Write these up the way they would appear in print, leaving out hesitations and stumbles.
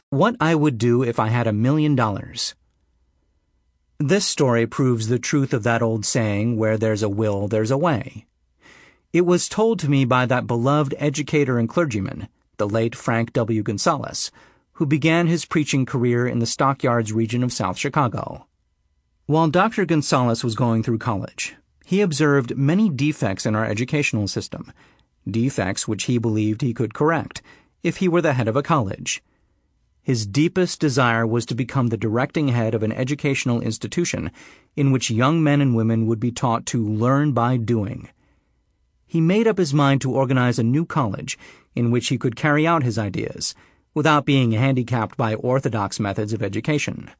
What I Would Do If I Had $1,000,000. This story proves the truth of that old saying, where there's a will, there's a way. It was told to me by that beloved educator and clergyman, the late Frank W. Gonzalez, who began his preaching career in the Stockyards region of South Chicago. While Dr. Gonzalez was going through college, he observed many defects in our educational system, defects which he believed he could correct if he were the head of a college. His deepest desire was to become the directing head of an educational institution in which young men and women would be taught to learn by doing. He made up his mind to organize a new college in which he could carry out his ideas without being handicapped by orthodox methods of education.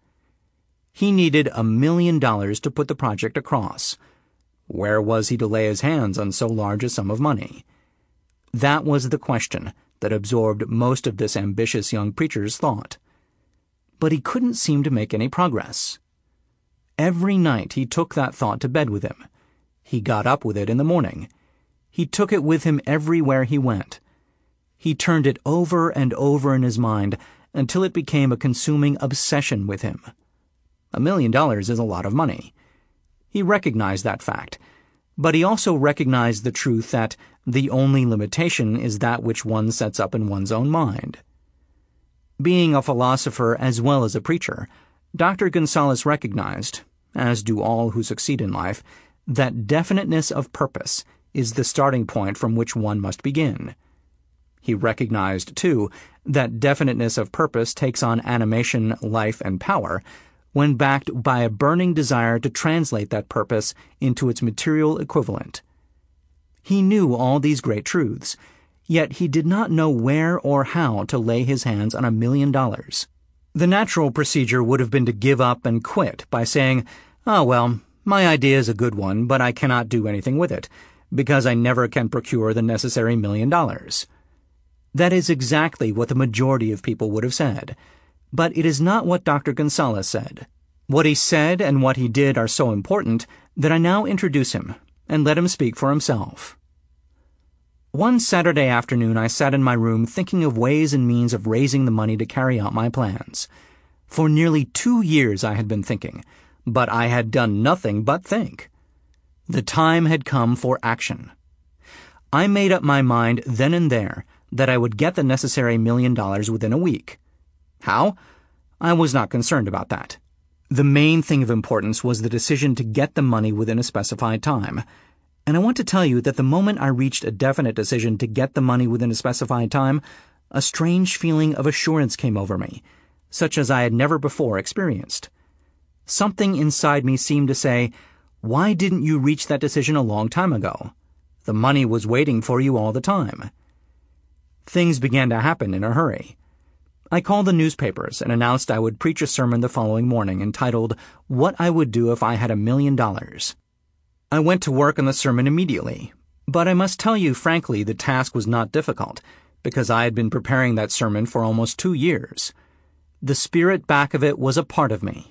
He needed $1,000,000 to put the project across. Where was he to lay his hands on so large a sum of money? That was the question that absorbed most of this ambitious young preacher's thought. But he couldn't seem to make any progress. Every night he took that thought to bed with him. He got up with it in the morning. He took it with him everywhere he went. He turned it over and over in his mind until it became a consuming obsession with him. $1,000,000 is a lot of money. He recognized that fact, but he also recognized the truth that the only limitation is that which one sets up in one's own mind. Being a philosopher as well as a preacher, Dr. Gonzalez recognized, as do all who succeed in life, that definiteness of purpose is the starting point from which one must begin. He recognized, too, that definiteness of purpose takes on animation, life, and power when backed by a burning desire to translate that purpose into its material equivalent. He knew all these great truths, yet he did not know where or how to lay his hands on $1,000,000. The natural procedure would have been to give up and quit by saying, "Oh, well, my idea is a good one, but I cannot do anything with it, because I never can procure the necessary $1,000,000. That is exactly what the majority of people would have said. But it is not what Dr. Gonzalez said. What he said and what he did are so important that I now introduce him and let him speak for himself. One Saturday afternoon I sat in my room thinking of ways and means of raising the money to carry out my plans. For nearly 2 years I had been thinking, but I had done nothing but think. The time had come for action. I made up my mind then and there that I would get the necessary $1,000,000 within a week. How? I was not concerned about that. The main thing of importance was the decision to get the money within a specified time. And I want to tell you that the moment I reached a definite decision to get the money within a specified time, a strange feeling of assurance came over me, such as I had never before experienced. Something inside me seemed to say, "Why didn't you reach that decision a long time ago? The money was waiting for you all the time." Things began to happen in a hurry. I called the newspapers and announced I would preach a sermon the following morning entitled, "What I Would Do If I Had $1,000,000. I went to work on the sermon immediately, but I must tell you frankly the task was not difficult, because I had been preparing that sermon for almost 2 years. The spirit back of it was a part of me.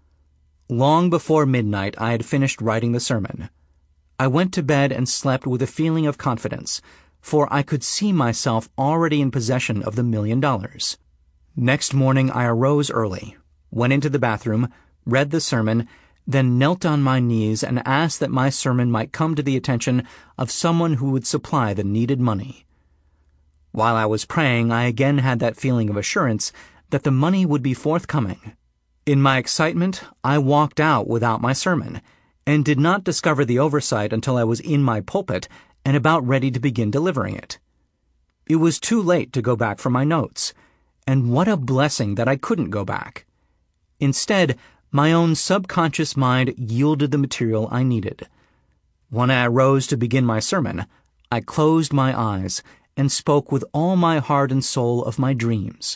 Long before midnight I had finished writing the sermon. I went to bed and slept with a feeling of confidence, for I could see myself already in possession of the $1,000,000. Next morning I arose early, went into the bathroom, read the sermon, then knelt on my knees and asked that my sermon might come to the attention of someone who would supply the needed money. While I was praying, I again had that feeling of assurance that the money would be forthcoming. In my excitement, I walked out without my sermon, and did not discover the oversight until I was in my pulpit and about ready to begin delivering it. It was too late to go back for my notes, and what a blessing that I couldn't go back. Instead, my own subconscious mind yielded the material I needed. When I arose to begin my sermon, I closed my eyes and spoke with all my heart and soul of my dreams.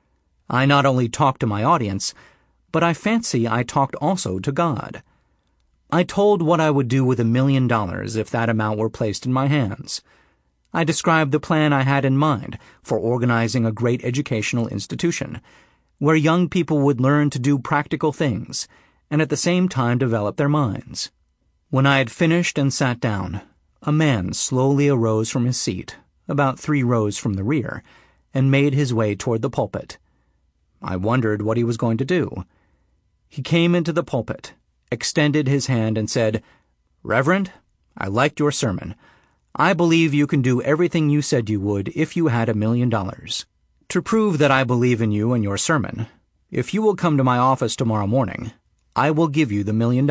I not only talked to my audience, but I fancy I talked also to God. I told what I would do with $1,000,000 if that amount were placed in my hands. I described the plan I had in mind for organizing a great educational institution, where young people would learn to do practical things and at the same time develop their minds. When I had finished and sat down, a man slowly arose from his seat, about 3 rows from the rear, and made his way toward the pulpit. I wondered what he was going to do. He came into the pulpit, extended his hand, and said, "Reverend, I liked your sermon. I believe you can do everything you said you would if you had $1 million. To prove that I believe in you and your sermon, if you will come to my office tomorrow morning, I will give you the $1 million.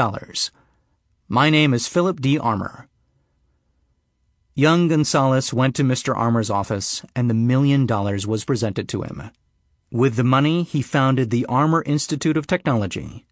My name is Philip D. Armour." Young Gonzalez went to Mr. Armour's office, and the $1 million was presented to him. With the money, he founded the Armour Institute of Technology.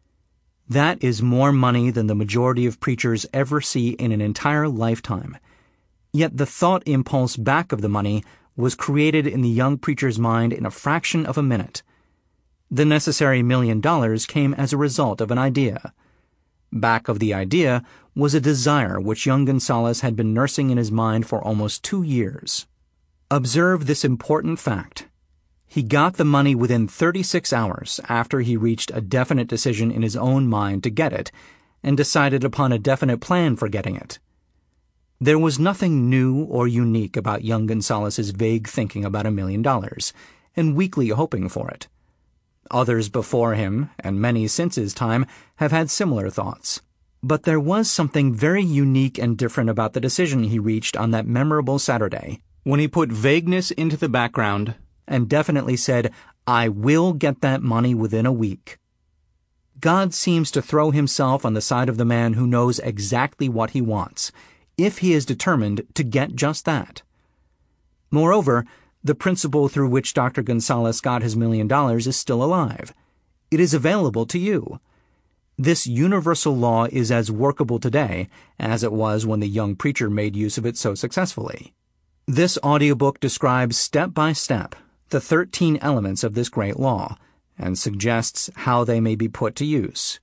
That is more money than the majority of preachers ever see in an entire lifetime. Yet the thought impulse back of the money was created in the young preacher's mind in a fraction of a minute. The necessary $1 million came as a result of an idea. Back of the idea was a desire which young Gonzalez had been nursing in his mind for almost 2 years. Observe this important fact. He got the money within 36 hours after he reached a definite decision in his own mind to get it and decided upon a definite plan for getting it. There was nothing new or unique about young Gonzalez's vague thinking about $1 million and weakly hoping for it. Others before him, and many since his time, have had similar thoughts. But there was something very unique and different about the decision he reached on that memorable Saturday, when he put vagueness into the background and definitely said, "I will get that money within a week." God seems to throw himself on the side of the man who knows exactly what he wants, if he is determined to get just that. Moreover, the principle through which Dr. Gonzalez got his $1 million is still alive. It is available to you. This universal law is as workable today as it was when the young preacher made use of it so successfully. This audiobook describes step by step the 13 elements of this great law and suggests how they may be put to use.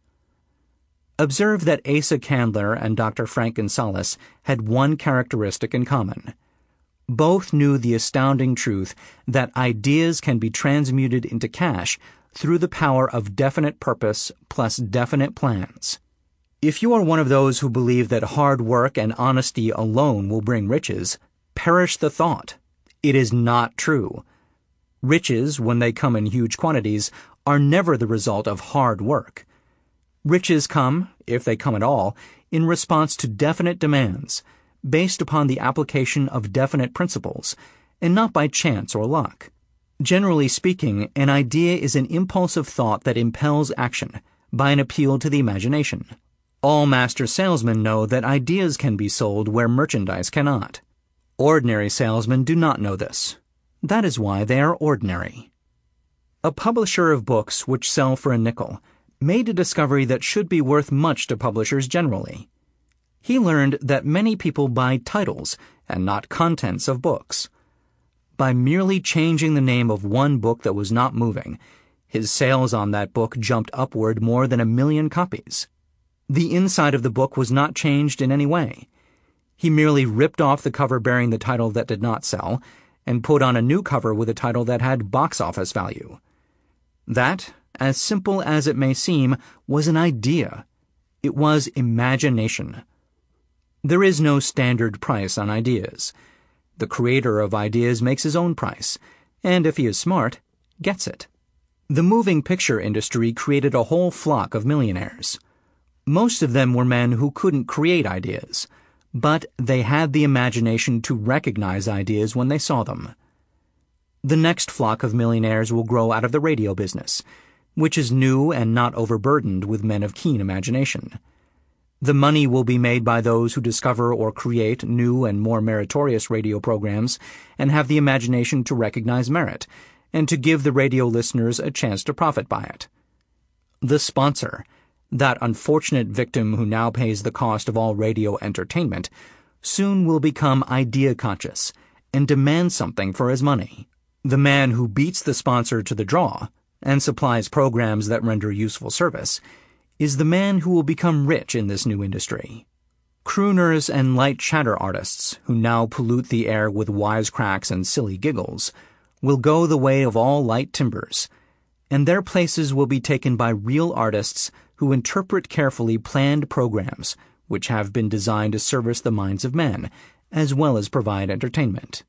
Observe that Asa Candler and Dr. Frank Gonzalez had one characteristic in common. Both knew the astounding truth that ideas can be transmuted into cash through the power of definite purpose plus definite plans. If you are one of those who believe that hard work and honesty alone will bring riches, perish the thought. It is not true. Riches, when they come in huge quantities, are never the result of hard work. Riches come, if they come at all, in response to definite demands, based upon the application of definite principles, and not by chance or luck. Generally speaking, an idea is an impulse of thought that impels action by an appeal to the imagination. All master salesmen know that ideas can be sold where merchandise cannot. Ordinary salesmen do not know this. That is why they are ordinary. A publisher of books which sell for a nickel made a discovery that should be worth much to publishers generally. He learned that many people buy titles and not contents of books. By merely changing the name of one book that was not moving, his sales on that book jumped upward more than 1 million copies. The inside of the book was not changed in any way. He merely ripped off the cover bearing the title that did not sell and put on a new cover with a title that had box office value. That, as simple as it may seem, was an idea. It was imagination. There is no standard price on ideas. The creator of ideas makes his own price, and if he is smart, gets it. The moving picture industry created a whole flock of millionaires. Most of them were men who couldn't create ideas, but they had the imagination to recognize ideas when they saw them. The next flock of millionaires will grow out of the radio business, which is new and not overburdened with men of keen imagination. The money will be made by those who discover or create new and more meritorious radio programs and have the imagination to recognize merit and to give the radio listeners a chance to profit by it. The sponsor, that unfortunate victim who now pays the cost of all radio entertainment, soon will become idea-conscious and demand something for his money. The man who beats the sponsor to the draw and supplies programs that render useful service is the man who will become rich in this new industry. Crooners and light chatter artists, who now pollute the air with wisecracks and silly giggles, will go the way of all light timbers, and their places will be taken by real artists who interpret carefully planned programs which have been designed to service the minds of men, as well as provide entertainment.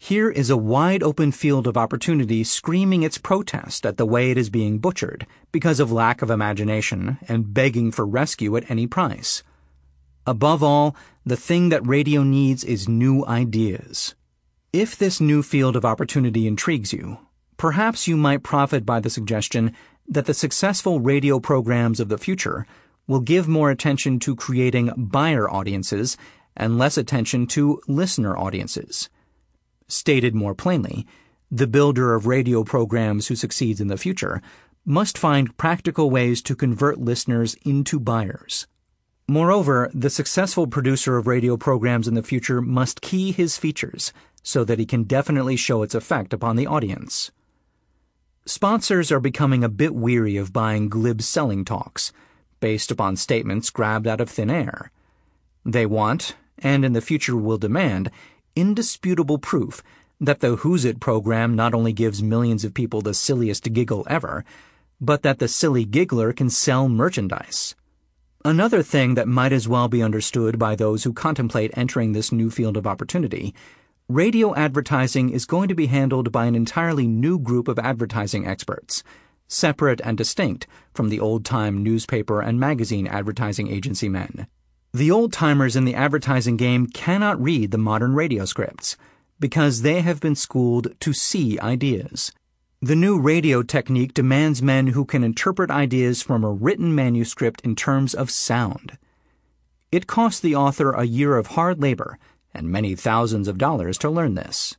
Here is a wide-open field of opportunity screaming its protest at the way it is being butchered because of lack of imagination and begging for rescue at any price. Above all, the thing that radio needs is new ideas. If this new field of opportunity intrigues you, perhaps you might profit by the suggestion that the successful radio programs of the future will give more attention to creating buyer audiences and less attention to listener audiences. Stated more plainly, the builder of radio programs who succeeds in the future must find practical ways to convert listeners into buyers. Moreover, the successful producer of radio programs in the future must key his features so that he can definitely show its effect upon the audience. Sponsors are becoming a bit weary of buying glib selling talks based upon statements grabbed out of thin air. They want, and in the future will demand, indisputable proof that the Who's It program not only gives millions of people the silliest giggle ever, but that the silly giggler can sell merchandise. Another thing that might as well be understood by those who contemplate entering this new field of opportunity: radio advertising is going to be handled by an entirely new group of advertising experts, separate and distinct from the old-time newspaper and magazine advertising agency men. The old-timers in the advertising game cannot read the modern radio scripts because they have been schooled to see ideas. The new radio technique demands men who can interpret ideas from a written manuscript in terms of sound. It costs the author a year of hard labor and many thousands of dollars to learn this.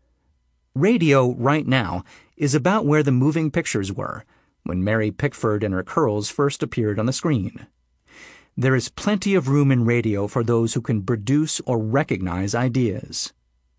Radio, right now, is about where the moving pictures were when Mary Pickford and her curls first appeared on the screen. There is plenty of room in radio for those who can produce or recognize ideas.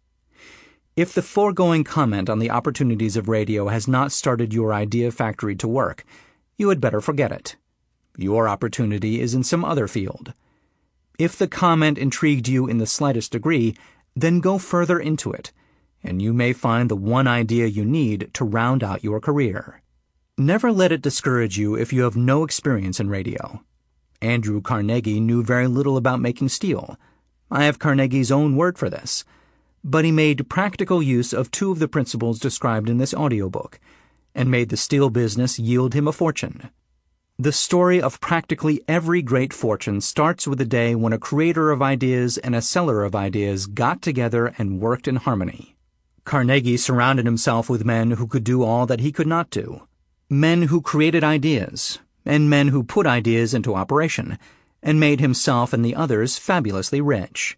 If the foregoing comment on the opportunities of radio has not started your idea factory to work, you had better forget it. Your opportunity is in some other field. If the comment intrigued you in the slightest degree, then go further into it, and you may find the one idea you need to round out your career. Never let it discourage you if you have no experience in radio. Andrew Carnegie knew very little about making steel. I have Carnegie's own word for this. But he made practical use of two of the principles described in this audiobook, and made the steel business yield him a fortune. The story of practically every great fortune starts with a day when a creator of ideas and a seller of ideas got together and worked in harmony. Carnegie surrounded himself with men who could do all that he could not do. Men who created ideas, and men who put ideas into operation, and made himself and the others fabulously rich.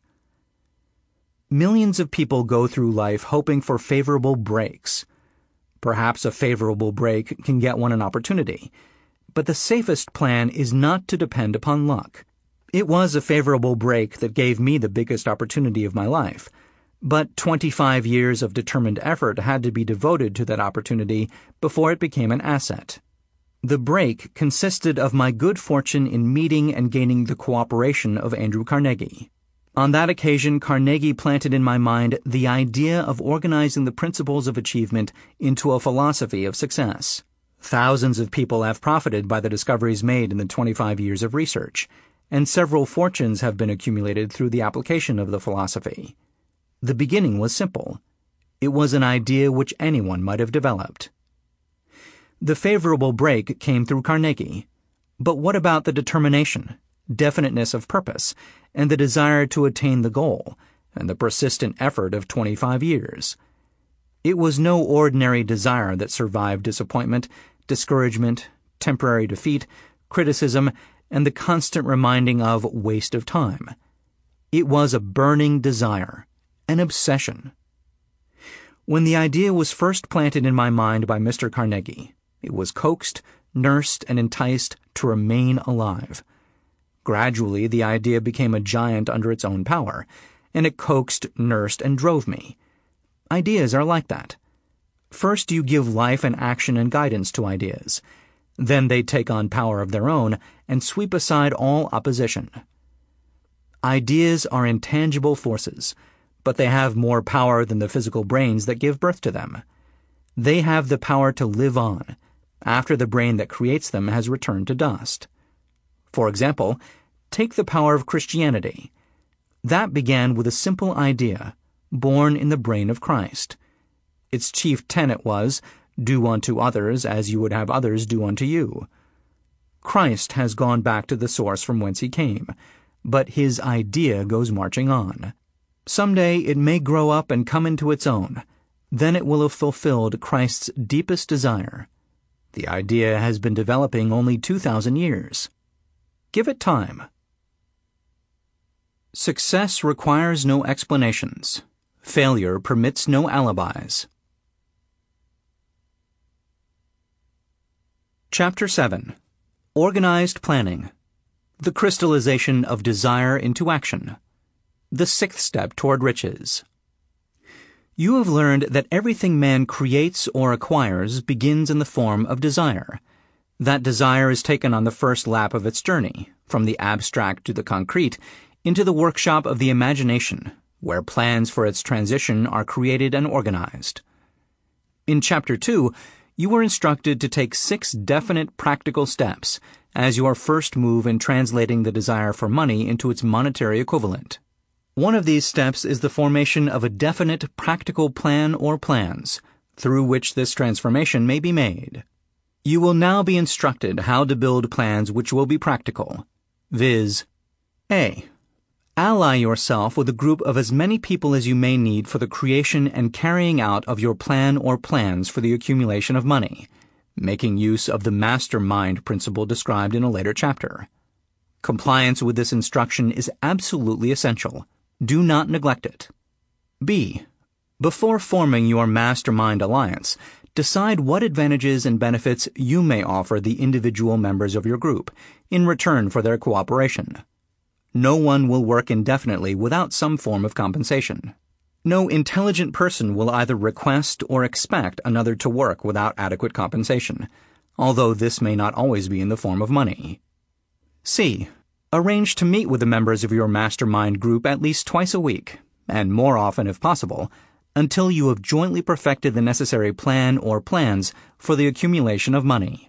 Millions of people go through life hoping for favorable breaks. Perhaps a favorable break can get one an opportunity, but the safest plan is not to depend upon luck. It was a favorable break that gave me the biggest opportunity of my life, but 25 years of determined effort had to be devoted to that opportunity before it became an asset. The break consisted of my good fortune in meeting and gaining the cooperation of Andrew Carnegie. On that occasion, Carnegie planted in my mind the idea of organizing the principles of achievement into a philosophy of success. Thousands of people have profited by the discoveries made in the 25 years of research, and several fortunes have been accumulated through the application of the philosophy. The beginning was simple. It was an idea which anyone might have developed. The favorable break came through Carnegie. But what about the determination, definiteness of purpose, and the desire to attain the goal, and the persistent effort of 25 years? It was no ordinary desire that survived disappointment, discouragement, temporary defeat, criticism, and the constant reminding of waste of time. It was a burning desire, an obsession. When the idea was first planted in my mind by Mr. Carnegie, it was coaxed, nursed, and enticed to remain alive. Gradually, the idea became a giant under its own power, and it coaxed, nursed, and drove me. Ideas are like that. First you give life and action and guidance to ideas. Then they take on power of their own and sweep aside all opposition. Ideas are intangible forces, but they have more power than the physical brains that give birth to them. They have the power to live on, after the brain that creates them has returned to dust. For example, take the power of Christianity. That began with a simple idea, born in the brain of Christ. Its chief tenet was, "Do unto others as you would have others do unto you." Christ has gone back to the source from whence he came, but his idea goes marching on. Someday it may grow up and come into its own. Then it will have fulfilled Christ's deepest desire. The idea has been developing only 2,000 years. Give it time. Success requires no explanations. Failure permits no alibis. Chapter 7. Organized Planning. The crystallization of desire into action. The sixth step toward riches. You have learned that everything man creates or acquires begins in the form of desire. That desire is taken on the first lap of its journey, from the abstract to the concrete, into the workshop of the imagination, where plans for its transition are created and organized. In Chapter 2, you were instructed to take 6 definite practical steps as your first move in translating the desire for money into its monetary equivalent. One of these steps is the formation of a definite practical plan or plans, through which this transformation may be made. You will now be instructed how to build plans which will be practical, viz. A. Ally yourself with a group of as many people as you may need for the creation and carrying out of your plan or plans for the accumulation of money, making use of the mastermind principle described in a later chapter. Compliance with this instruction is absolutely essential. Do not neglect it. B. Before forming your mastermind alliance, decide what advantages and benefits you may offer the individual members of your group in return for their cooperation. No one will work indefinitely without some form of compensation. No intelligent person will either request or expect another to work without adequate compensation, although this may not always be in the form of money. C. Arrange to meet with the members of your mastermind group at least twice a week, and more often if possible, until you have jointly perfected the necessary plan or plans for the accumulation of money.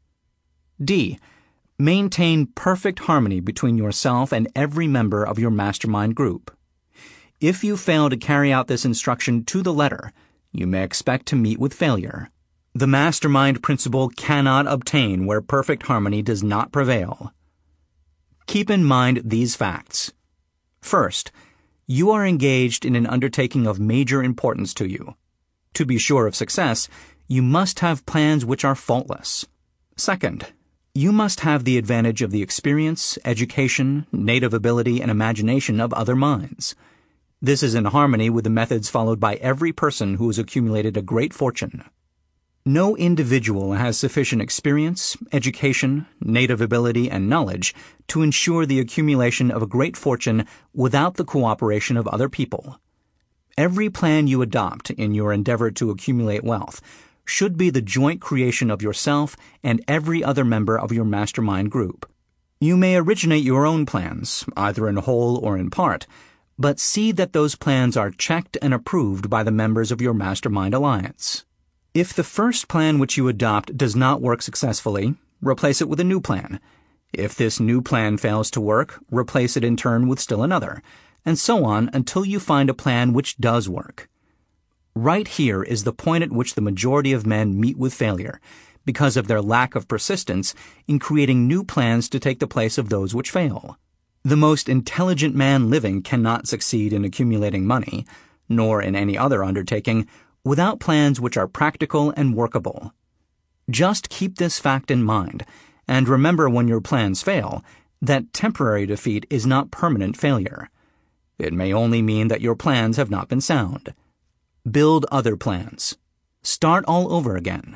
D. Maintain perfect harmony between yourself and every member of your mastermind group. If you fail to carry out this instruction to the letter, you may expect to meet with failure. The mastermind principle cannot obtain where perfect harmony does not prevail. Keep in mind these facts. First, you are engaged in an undertaking of major importance to you. To be sure of success, you must have plans which are faultless. Second, you must have the advantage of the experience, education, native ability, and imagination of other minds. This is in harmony with the methods followed by every person who has accumulated a great fortune. No individual has sufficient experience, education, native ability, and knowledge to ensure the accumulation of a great fortune without the cooperation of other people. Every plan you adopt in your endeavor to accumulate wealth should be the joint creation of yourself and every other member of your mastermind group. You may originate your own plans, either in whole or in part, but see that those plans are checked and approved by the members of your mastermind alliance. If the first plan which you adopt does not work successfully, replace it with a new plan. If this new plan fails to work, replace it in turn with still another, and so on until you find a plan which does work. Right here is the point at which the majority of men meet with failure, because of their lack of persistence in creating new plans to take the place of those which fail. The most intelligent man living cannot succeed in accumulating money, nor in any other undertaking, without plans which are practical and workable. Just keep this fact in mind, and remember when your plans fail, that temporary defeat is not permanent failure. It may only mean that your plans have not been sound. Build other plans. Start all over again.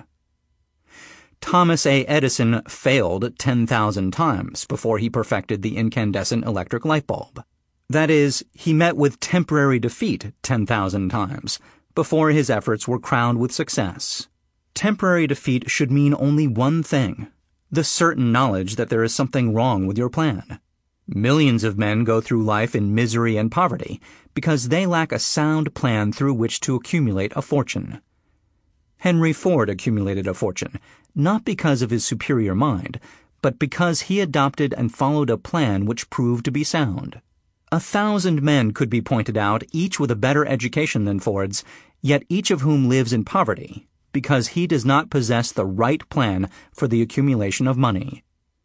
Thomas A. Edison failed 10,000 times before he perfected the incandescent electric light bulb. That is, he met with temporary defeat 10,000 times before his efforts were crowned with success. Temporary defeat should mean only one thing: the certain knowledge that there is something wrong with your plan. Millions of men go through life in misery and poverty because they lack a sound plan through which to accumulate a fortune. Henry Ford accumulated a fortune, not because of his superior mind, but because he adopted and followed a plan which proved to be sound. 1,000 men could be pointed out, each with a better education than Ford's, yet each of whom lives in poverty, because he does not possess the right plan for the accumulation of money.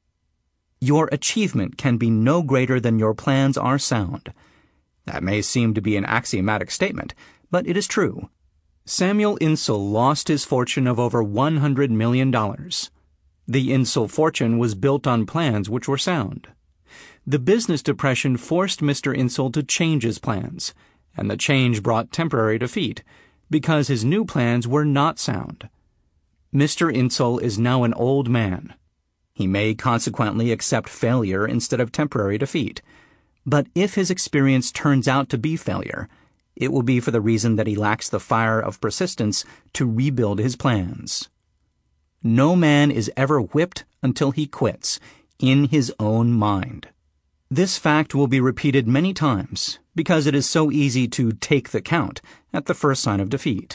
Your achievement can be no greater than your plans are sound. That may seem to be an axiomatic statement, but it is true. Samuel Insull lost his fortune of over $100 million. The Insull fortune was built on plans which were sound. The business depression forced Mr. Insull to change his plans, and the change brought temporary defeat, because his new plans were not sound. Mr. Insull is now an old man. He may consequently accept failure instead of temporary defeat. But if his experience turns out to be failure, it will be for the reason that he lacks the fire of persistence to rebuild his plans. No man is ever whipped until he quits, in his own mind. This fact will be repeated many times, because it is so easy to take the count at the first sign of defeat.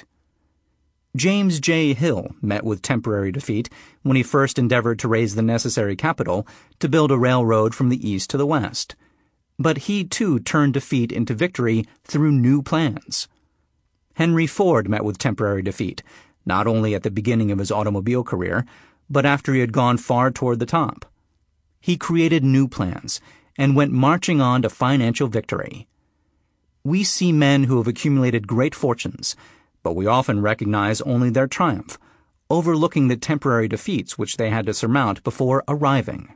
James J. Hill met with temporary defeat when he first endeavored to raise the necessary capital to build a railroad from the east to the west. But he, too, turned defeat into victory through new plans. Henry Ford met with temporary defeat, not only at the beginning of his automobile career, but after he had gone far toward the top. He created new plans and went marching on to financial victory. We see men who have accumulated great fortunes, but we often recognize only their triumph, overlooking the temporary defeats which they had to surmount before arriving.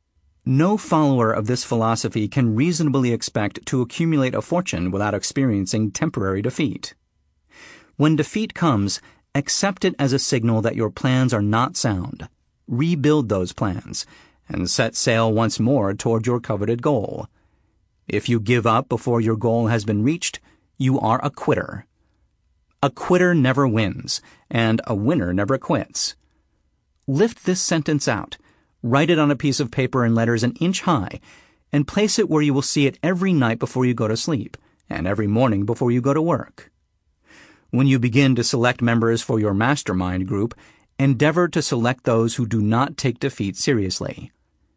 No follower of this philosophy can reasonably expect to accumulate a fortune without experiencing temporary defeat. When defeat comes, accept it as a signal that your plans are not sound. Rebuild those plans, and set sail once more toward your coveted goal. If you give up before your goal has been reached, you are a quitter. A quitter never wins, and a winner never quits. Lift this sentence out. Write it on a piece of paper in letters an inch high, and place it where you will see it every night before you go to sleep, and every morning before you go to work. When you begin to select members for your mastermind group, endeavor to select those who do not take defeat seriously.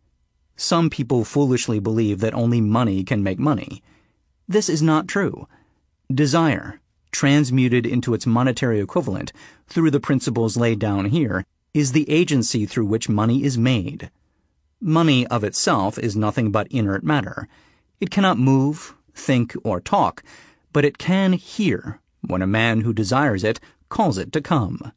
Some people foolishly believe that only money can make money. This is not true. Desire, transmuted into its monetary equivalent through the principles laid down here, is the agency through which money is made. Money of itself is nothing but inert matter. It cannot move, think, or talk, but it can hear when a man who desires it calls it to come.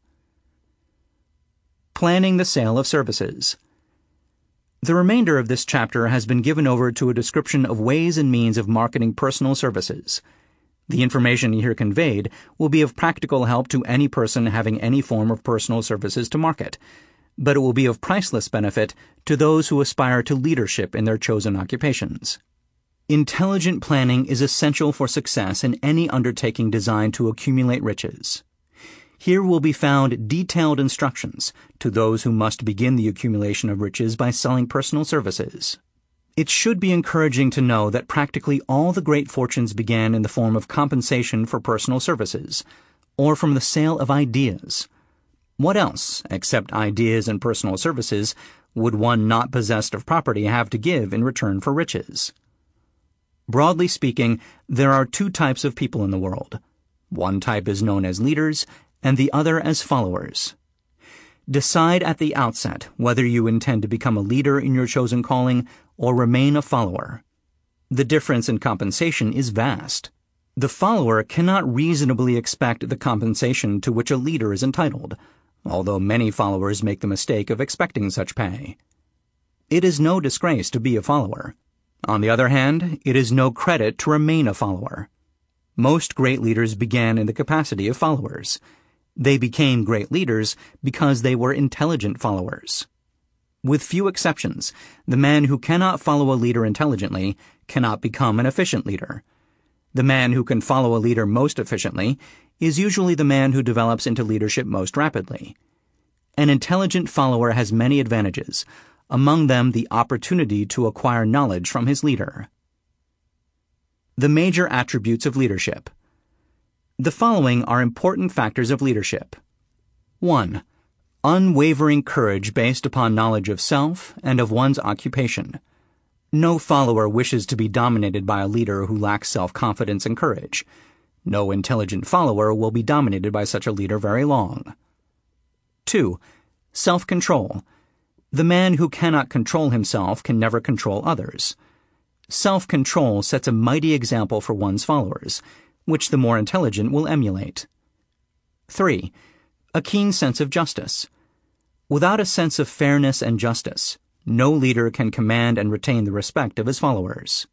Planning the sale of services. The remainder of this chapter has been given over to a description of ways and means of marketing personal services. The information here conveyed will be of practical help to any person having any form of personal services to market, but it will be of priceless benefit to those who aspire to leadership in their chosen occupations. Intelligent planning is essential for success in any undertaking designed to accumulate riches. Here will be found detailed instructions to those who must begin the accumulation of riches by selling personal services. It should be encouraging to know that practically all the great fortunes began in the form of compensation for personal services, or from the sale of ideas. What else, except ideas and personal services, would one not possessed of property have to give in return for riches? Broadly speaking, there are two types of people in the world. One type is known as leaders, and the other as followers. Decide at the outset whether you intend to become a leader in your chosen calling or remain a follower. The difference in compensation is vast. The follower cannot reasonably expect the compensation to which a leader is entitled, although many followers make the mistake of expecting such pay. It is no disgrace to be a follower. On the other hand, it is no credit to remain a follower. Most great leaders began in the capacity of followers. They became great leaders because they were intelligent followers. With few exceptions, the man who cannot follow a leader intelligently cannot become an efficient leader. The man who can follow a leader most efficiently is usually the man who develops into leadership most rapidly. An intelligent follower has many advantages, among them the opportunity to acquire knowledge from his leader. The major attributes of leadership. The following are important factors of leadership. 1. Unwavering courage based upon knowledge of self and of one's occupation. No follower wishes to be dominated by a leader who lacks self-confidence and courage. No intelligent follower will be dominated by such a leader very long. 2. Self-control. The man who cannot control himself can never control others. Self-control sets a mighty example for one's followers, which the more intelligent will emulate. 3. A keen sense of justice. Without a sense of fairness and justice, no leader can command and retain the respect of his followers.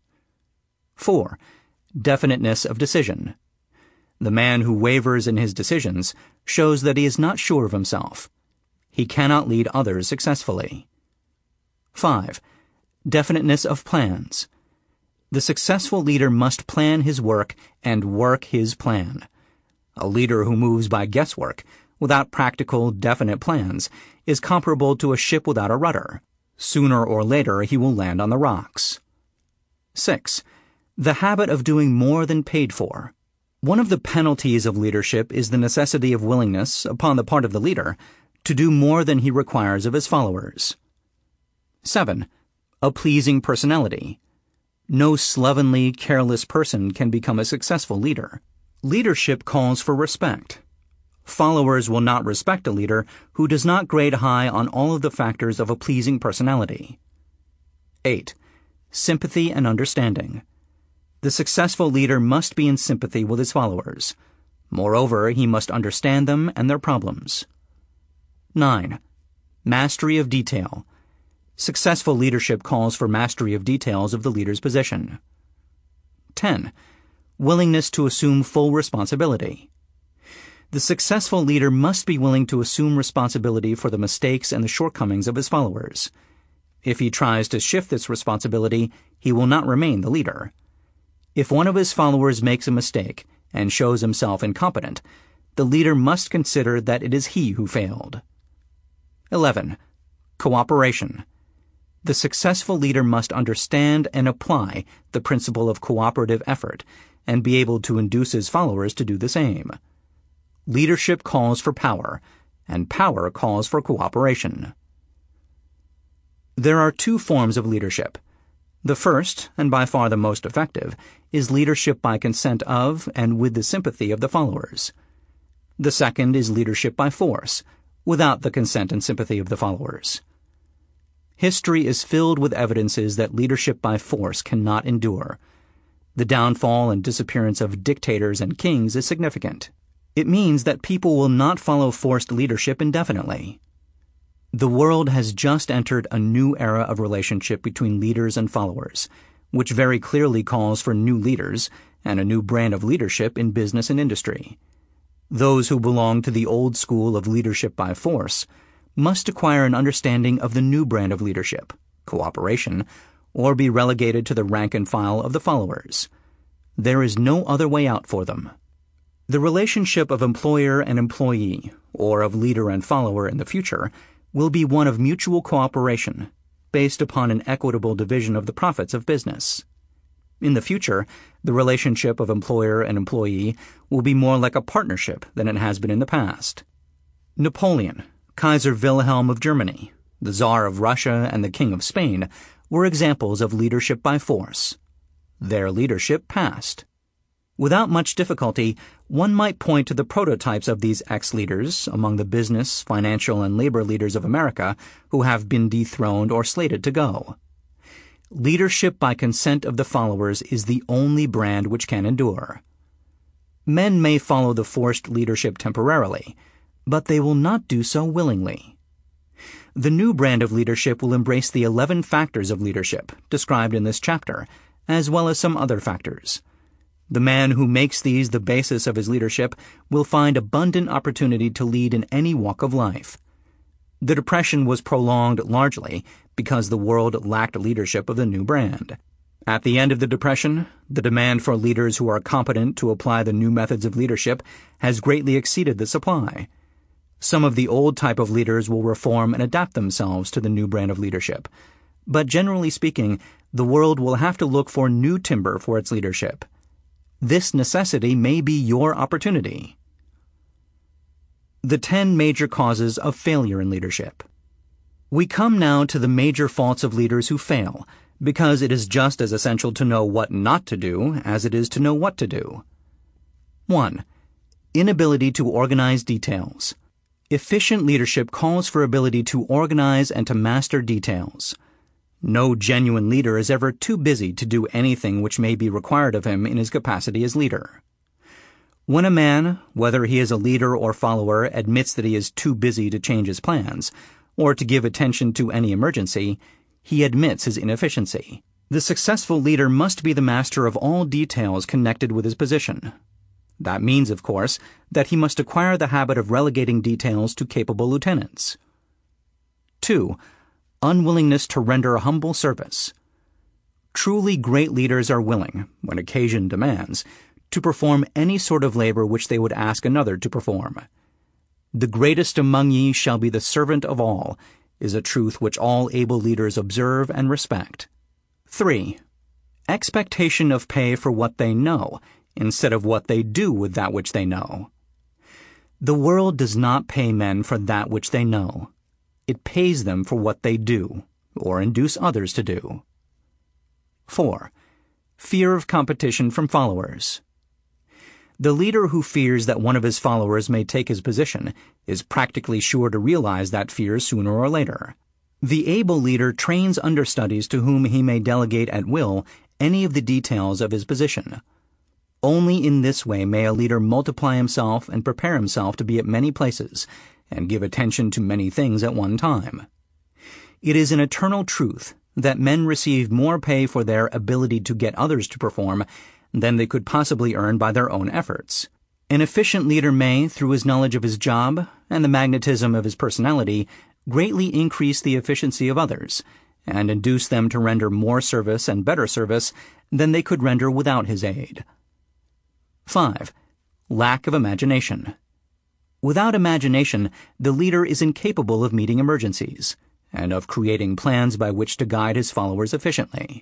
4. Definiteness of decision. The man who wavers in his decisions shows that he is not sure of himself. He cannot lead others successfully. 5. Definiteness of plans. The successful leader must plan his work and work his plan. A leader who moves by guesswork, without practical, definite plans, is comparable to a ship without a rudder. Sooner or later he will land on the rocks. 6. The habit of doing more than paid for. One of the penalties of leadership is the necessity of willingness, upon the part of the leader, to do more than he requires of his followers. 7. A pleasing personality. No slovenly, careless person can become a successful leader. Leadership calls for respect. Followers will not respect a leader who does not grade high on all of the factors of a pleasing personality. 8. Sympathy and understanding. The successful leader must be in sympathy with his followers. Moreover, he must understand them and their problems. 9. Mastery of detail. Successful leadership calls for mastery of details of the leader's position. 10. Willingness to assume full responsibility. The successful leader must be willing to assume responsibility for the mistakes and the shortcomings of his followers. If he tries to shift this responsibility, he will not remain the leader. If one of his followers makes a mistake and shows himself incompetent, the leader must consider that it is he who failed. 11. Cooperation. The successful leader must understand and apply the principle of cooperative effort and be able to induce his followers to do the same. Leadership calls for power, and power calls for cooperation. There are two forms of leadership. The first, and by far the most effective, is leadership by consent of and with the sympathy of the followers. The second is leadership by force, without the consent and sympathy of the followers. History is filled with evidences that leadership by force cannot endure. The downfall and disappearance of dictators and kings is significant. It means that people will not follow forced leadership indefinitely. The world has just entered a new era of relationship between leaders and followers, which very clearly calls for new leaders and a new brand of leadership in business and industry. Those who belong to the old school of leadership by force must acquire an understanding of the new brand of leadership, cooperation, or be relegated to the rank and file of the followers. There is no other way out for them. The relationship of employer and employee, or of leader and follower in the future, will be one of mutual cooperation, based upon an equitable division of the profits of business. In the future, the relationship of employer and employee will be more like a partnership than it has been in the past. Napoleon, Kaiser Wilhelm of Germany, the Tsar of Russia, and the King of Spain were examples of leadership by force. Their leadership passed. Without much difficulty, one might point to the prototypes of these ex-leaders among the business, financial, and labor leaders of America who have been dethroned or slated to go. Leadership by consent of the followers is the only brand which can endure. Men may follow the forced leadership temporarily, but they will not do so willingly. The new brand of leadership will embrace the 11 factors of leadership described in this chapter, as well as some other factors. The man who makes these the basis of his leadership will find abundant opportunity to lead in any walk of life. The Depression was prolonged largely because the world lacked leadership of the new brand. At the end of the Depression, the demand for leaders who are competent to apply the new methods of leadership has greatly exceeded the supply. Some of the old type of leaders will reform and adapt themselves to the new brand of leadership. But generally speaking, the world will have to look for new timber for its leadership. This necessity may be your opportunity. The 10 major causes of failure in leadership. We come now to the major faults of leaders who fail, because it is just as essential to know what not to do as it is to know what to do. 1. Inability to organize details. Efficient leadership calls for ability to organize and to master details. No genuine leader is ever too busy to do anything which may be required of him in his capacity as leader. When a man, whether he is a leader or follower, admits that he is too busy to change his plans, or to give attention to any emergency, he admits his inefficiency. The successful leader must be the master of all details connected with his position. That means, of course, that he must acquire the habit of relegating details to capable lieutenants. 2. Unwillingness to render humble service. Truly great leaders are willing, when occasion demands, to perform any sort of labor which they would ask another to perform. The greatest among ye shall be the servant of all, is a truth which all able leaders observe and respect. 3. Expectation of pay for what they know, instead of what they do with that which they know. The world does not pay men for that which they know. It pays them for what they do, or induce others to do. 4. Fear of competition from followers. The leader who fears that one of his followers may take his position is practically sure to realize that fear sooner or later. The able leader trains understudies to whom he may delegate at will any of the details of his position. Only in this way may a leader multiply himself and prepare himself to be at many places and give attention to many things at one time. It is an eternal truth that men receive more pay for their ability to get others to perform than they could possibly earn by their own efforts. An efficient leader may, through his knowledge of his job and the magnetism of his personality, greatly increase the efficiency of others and induce them to render more service and better service than they could render without his aid. 5. Lack of imagination. Without imagination, the leader is incapable of meeting emergencies and of creating plans by which to guide his followers efficiently.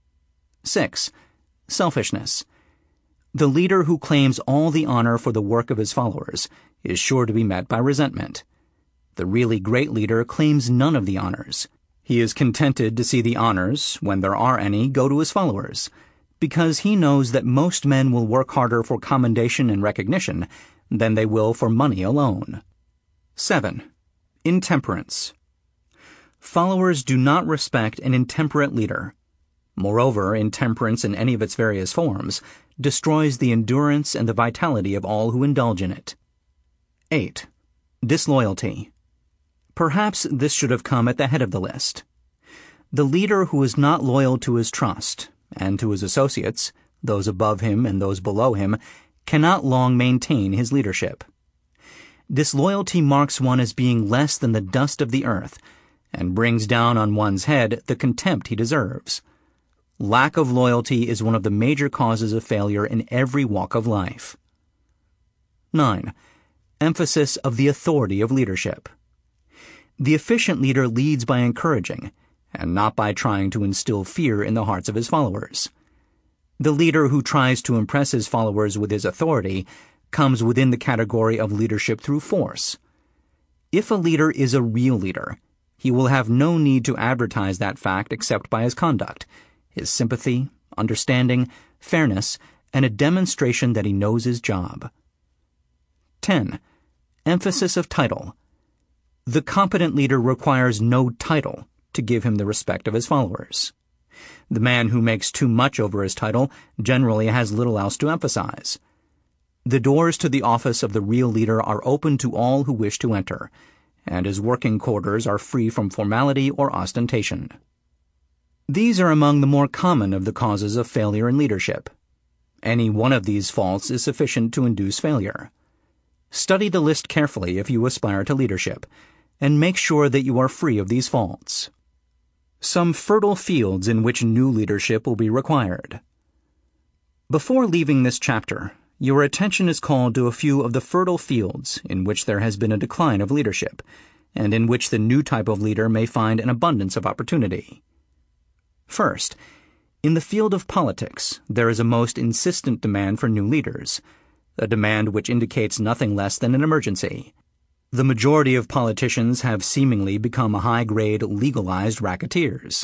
6. Selfishness. The leader who claims all the honor for the work of his followers is sure to be met by resentment. The really great leader claims none of the honors. He is contented to see the honors, when there are any, go to his followers, because he knows that most men will work harder for commendation and recognition than they will for money alone. 7. Intemperance. Followers do not respect an intemperate leader. Moreover, intemperance in any of its various forms destroys the endurance and the vitality of all who indulge in it. 8. Disloyalty. Perhaps this should have come at the head of the list. The leader who is not loyal to his trust and to his associates, those above him and those below him, cannot long maintain his leadership. Disloyalty marks one as being less than the dust of the earth and brings down on one's head the contempt he deserves. Lack of loyalty is one of the major causes of failure in every walk of life. 9. Emphasis of the authority of leadership. The efficient leader leads by encouraging, and not by trying to instill fear in the hearts of his followers. The leader who tries to impress his followers with his authority comes within the category of leadership through force. If a leader is a real leader, he will have no need to advertise that fact except by his conduct, his sympathy, understanding, fairness, and a demonstration that he knows his job. 10. Emphasis of title. The competent leader requires no title to give him the respect of his followers. The man who makes too much over his title generally has little else to emphasize. The doors to the office of the real leader are open to all who wish to enter, and his working quarters are free from formality or ostentation. These are among the more common of the causes of failure in leadership. Any one of these faults is sufficient to induce failure. Study the list carefully if you aspire to leadership, and make sure that you are free of these faults. Some fertile fields in which new leadership will be required. Before leaving this chapter, your attention is called to a few of the fertile fields in which there has been a decline of leadership, and in which the new type of leader may find an abundance of opportunity. First, in the field of politics, there is a most insistent demand for new leaders, a demand which indicates nothing less than an emergency. The majority of politicians have seemingly become high-grade, legalized racketeers.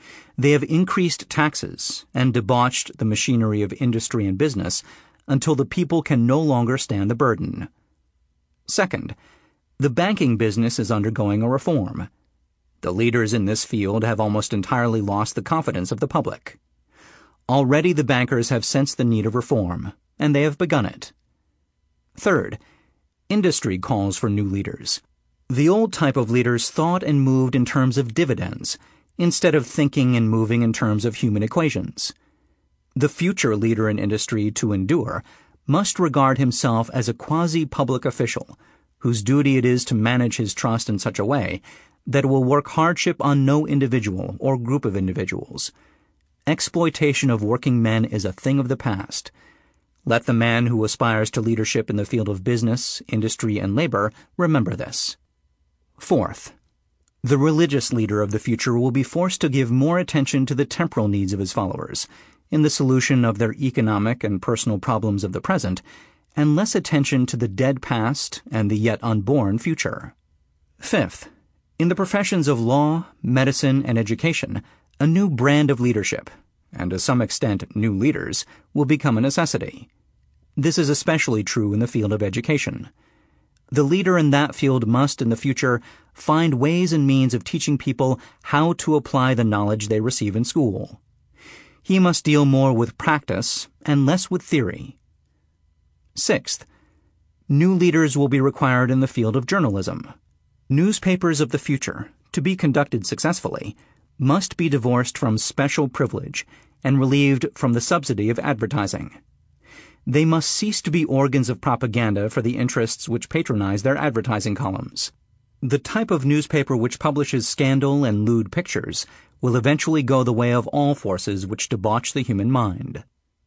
They have increased taxes and debauched the machinery of industry and business until the people can no longer stand the burden. Second, the banking business is undergoing a reform. The leaders in this field have almost entirely lost the confidence of the public. Already the bankers have sensed the need of reform, and they have begun it. Third, industry calls for new leaders. The old type of leaders thought and moved in terms of dividends, instead of thinking and moving in terms of human equations. The future leader in industry, to endure, must regard himself as a quasi-public official, whose duty it is to manage his trust in such a way that it will work hardship on no individual or group of individuals. Exploitation of working men is a thing of the past. Let the man who aspires to leadership in the field of business, industry, and labor remember this. Fourth, the religious leader of the future will be forced to give more attention to the temporal needs of his followers in the solution of their economic and personal problems of the present, and less attention to the dead past and the yet unborn future. Fifth, in the professions of law, medicine, and education, a new brand of leadership, and to some extent new leaders, will become a necessity. This is especially true in the field of education. The leader in that field must, in the future, find ways and means of teaching people how to apply the knowledge they receive in school. He must deal more with practice and less with theory. Sixth, new leaders will be required in the field of journalism. Newspapers of the future, to be conducted successfully, must be divorced from special privilege and relieved from the subsidy of advertising. They must cease to be organs of propaganda for the interests which patronize their advertising columns. The type of newspaper which publishes scandal and lewd pictures will eventually go the way of all forces which debauch the human mind.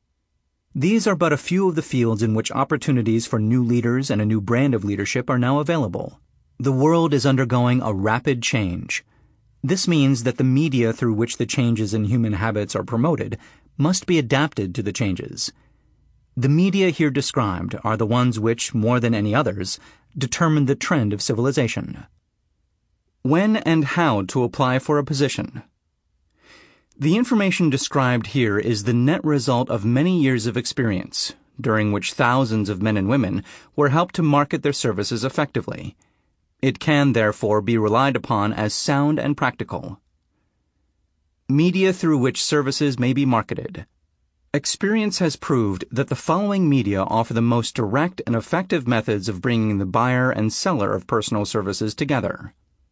These are but a few of the fields in which opportunities for new leaders and a new brand of leadership are now available. The world is undergoing a rapid change. This means that the media through which the changes in human habits are promoted must be adapted to the changes. The media here described are the ones which, more than any others, determine the trend of civilization. When and how to apply for a position. The information described here is the net result of many years of experience, during which thousands of men and women were helped to market their services effectively. It can, therefore, be relied upon as sound and practical. Media through which services may be marketed. Experience has proved that the following media offer the most direct and effective methods of bringing the buyer and seller of personal services together.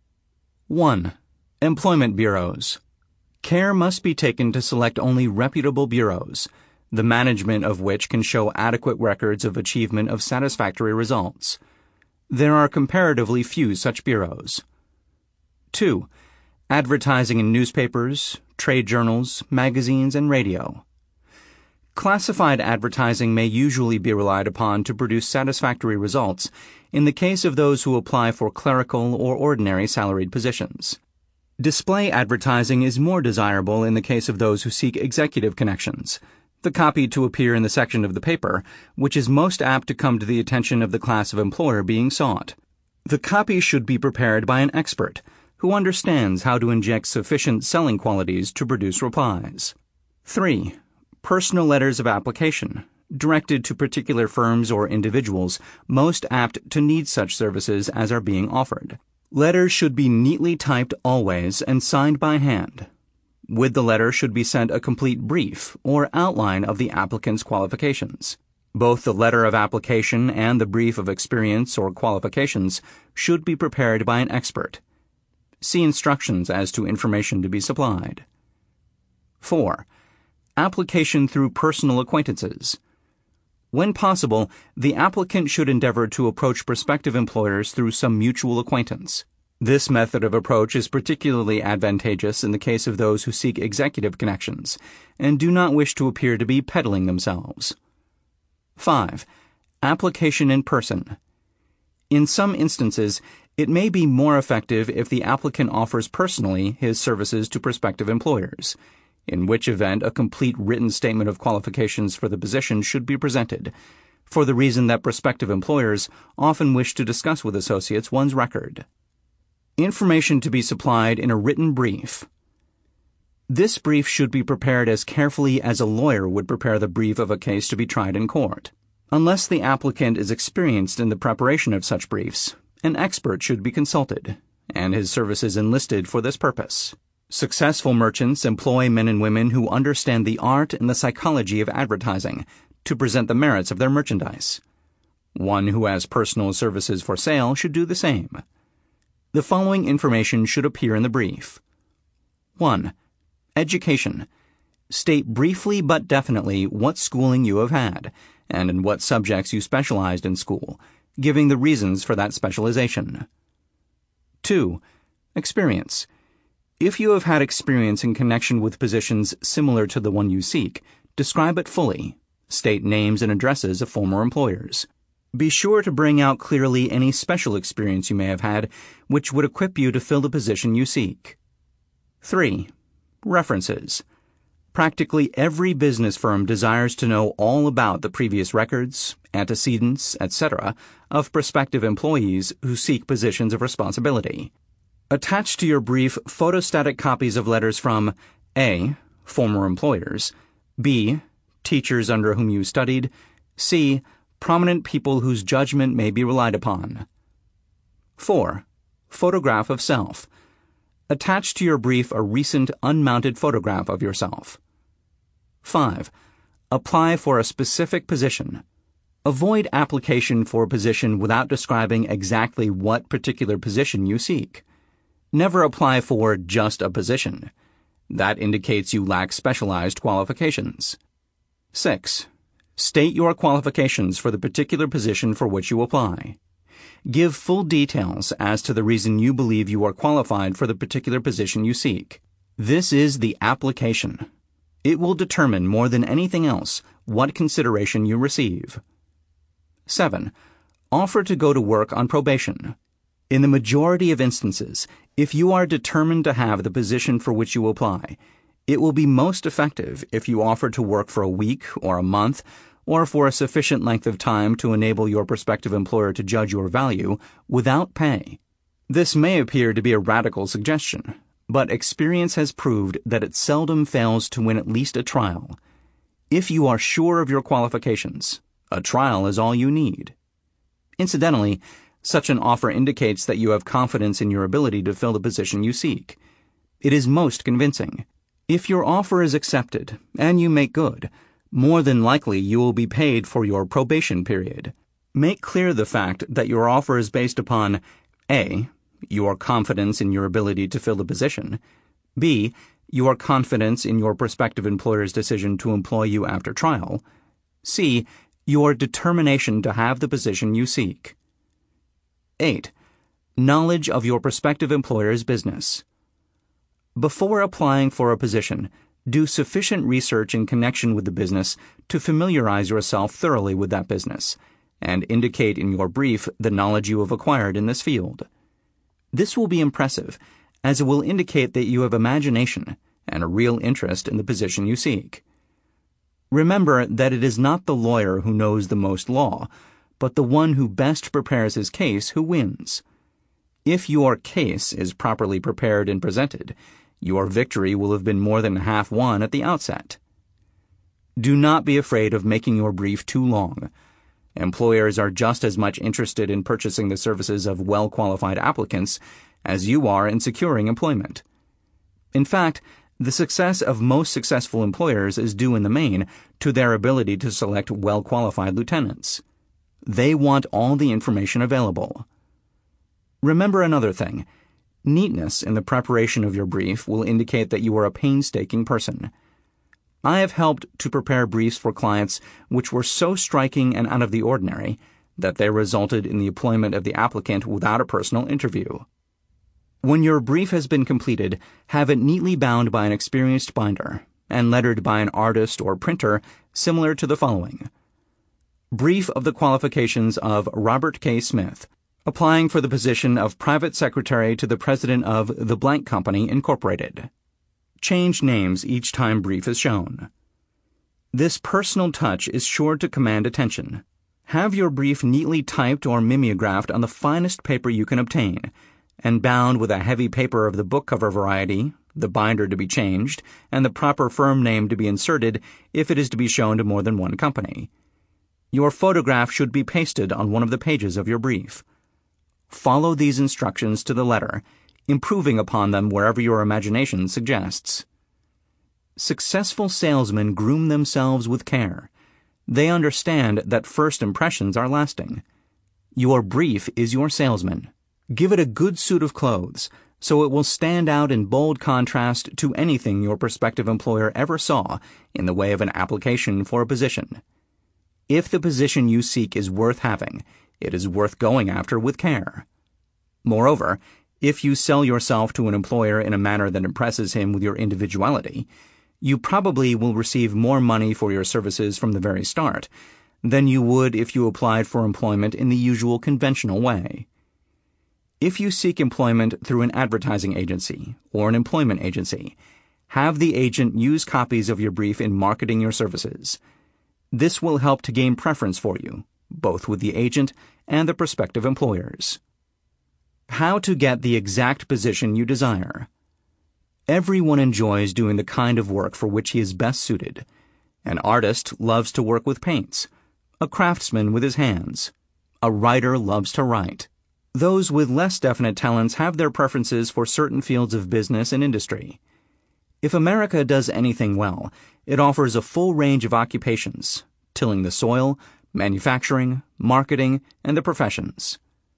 1. Employment bureaus. Care must be taken to select only reputable bureaus, the management of which can show adequate records of achievement of satisfactory results. There are comparatively few such bureaus. 2. Advertising in newspapers, trade journals, magazines, and radio. Classified advertising may usually be relied upon to produce satisfactory results in the case of those who apply for clerical or ordinary salaried positions. Display advertising is more desirable in the case of those who seek executive connections, the copy to appear in the section of the paper which is most apt to come to the attention of the class of employer being sought. The copy should be prepared by an expert who understands how to inject sufficient selling qualities to produce replies. 3. Personal letters of application, directed to particular firms or individuals most apt to need such services as are being offered. Letters should be neatly typed always and signed by hand. With the letter should be sent a complete brief or outline of the applicant's qualifications. Both the letter of application and the brief of experience or qualifications should be prepared by an expert. See instructions as to information to be supplied. 4. Application through personal acquaintances. When possible, the applicant should endeavor to approach prospective employers through some mutual acquaintance. This method of approach is particularly advantageous in the case of those who seek executive connections and do not wish to appear to be peddling themselves. 5. Application in person. In some instances, it may be more effective if the applicant offers personally his services to prospective employers, in which event a complete written statement of qualifications for the position should be presented, for the reason that prospective employers often wish to discuss with associates one's record. Information to be supplied in a written brief. This brief should be prepared as carefully as a lawyer would prepare the brief of a case to be tried in court. Unless the applicant is experienced in the preparation of such briefs, an expert should be consulted, and his services enlisted for this purpose. Successful merchants employ men and women who understand the art and the psychology of advertising to present the merits of their merchandise. One who has personal services for sale should do the same. The following information should appear in the brief. 1. Education. State briefly but definitely what schooling you have had, and in what subjects you specialized in school, giving the reasons for that specialization. 2. Experience. If you have had experience in connection with positions similar to the one you seek, describe it fully. State names and addresses of former employers. Be sure to bring out clearly any special experience you may have had which would equip you to fill the position you seek. 3. References. Practically every business firm desires to know all about the previous records, antecedents, etc. of prospective employees who seek positions of responsibility. Attach to your brief photostatic copies of letters from A. Former employers, B. Teachers under whom you studied, C. Prominent people whose judgment may be relied upon. 4. Photograph of self. Attach to your brief a recent unmounted photograph of yourself. 5. Apply for a specific position. Avoid application for a position without describing exactly what particular position you seek. Never apply for just a position. That indicates you lack specialized qualifications. 6. State your qualifications for the particular position for which you apply. Give full details as to the reason you believe you are qualified for the particular position you seek. This is the application. It will determine more than anything else what consideration you receive. 7. Offer to go to work on probation. In the majority of instances, if you are determined to have the position for which you apply, it will be most effective if you offer to work for a week or a month or for a sufficient length of time to enable your prospective employer to judge your value without pay. This may appear to be a radical suggestion, but experience has proved that it seldom fails to win at least a trial. If you are sure of your qualifications, a trial is all you need. Incidentally, such an offer indicates that you have confidence in your ability to fill the position you seek. It is most convincing. If your offer is accepted, and you make good, more than likely you will be paid for your probation period. Make clear the fact that your offer is based upon A. Your confidence in your ability to fill the position, B. Your confidence in your prospective employer's decision to employ you after trial, C. Your determination to have the position you seek. 8. Knowledge of your prospective employer's business. Before applying for a position, do sufficient research in connection with the business to familiarize yourself thoroughly with that business, and indicate in your brief the knowledge you have acquired in this field. This will be impressive, as it will indicate that you have imagination and a real interest in the position you seek. Remember that it is not the lawyer who knows the most law, but the one who best prepares his case who wins. If your case is properly prepared and presented, your victory will have been more than half won at the outset. Do not be afraid of making your brief too long. Employers are just as much interested in purchasing the services of well-qualified applicants as you are in securing employment. In fact, the success of most successful employers is due in the main to their ability to select well-qualified lieutenants. They want all the information available. Remember another thing. Neatness in the preparation of your brief will indicate that you are a painstaking person. I have helped to prepare briefs for clients which were so striking and out of the ordinary that they resulted in the employment of the applicant without a personal interview. When your brief has been completed, have it neatly bound by an experienced binder and lettered by an artist or printer similar to the following. Brief of the qualifications of Robert K. Smith, applying for the position of private secretary to the president of the Blank Company, Incorporated. Change names each time brief is shown. This personal touch is sure to command attention. Have your brief neatly typed or mimeographed on the finest paper you can obtain, and bound with a heavy paper of the book cover variety, the binder to be changed, and the proper firm name to be inserted if it is to be shown to more than one company. Your photograph should be pasted on one of the pages of your brief. Follow these instructions to the letter, improving upon them wherever your imagination suggests. Successful salesmen groom themselves with care. They understand that first impressions are lasting. Your brief is your salesman. Give it a good suit of clothes, so it will stand out in bold contrast to anything your prospective employer ever saw in the way of an application for a position. If the position you seek is worth having, it is worth going after with care. Moreover, if you sell yourself to an employer in a manner that impresses him with your individuality, you probably will receive more money for your services from the very start than you would if you applied for employment in the usual conventional way. If you seek employment through an advertising agency or an employment agency, have the agent use copies of your brief in marketing your services. This will help to gain preference for you, both with the agent and the prospective employers. How to get the exact position you desire. Everyone enjoys doing the kind of work for which he is best suited. An artist loves to work with paints, a craftsman with his hands, a writer loves to write. Those with less definite talents have their preferences for certain fields of business and industry. If America does anything well, it offers a full range of occupations, tilling the soil, manufacturing, marketing, and the professions.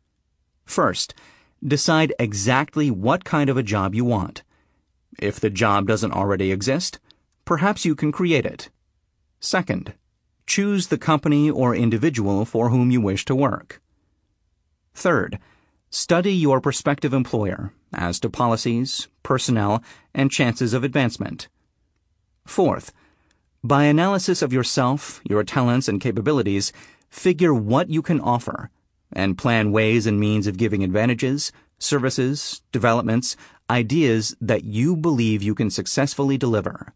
First, decide exactly what kind of a job you want. If the job doesn't already exist, perhaps you can create it. Second, choose the company or individual for whom you wish to work. Third, study your prospective employer as to policies, personnel, and chances of advancement. Fourth, by analysis of yourself, your talents, and capabilities, figure what you can offer and plan ways and means of giving advantages, services, developments, ideas that you believe you can successfully deliver.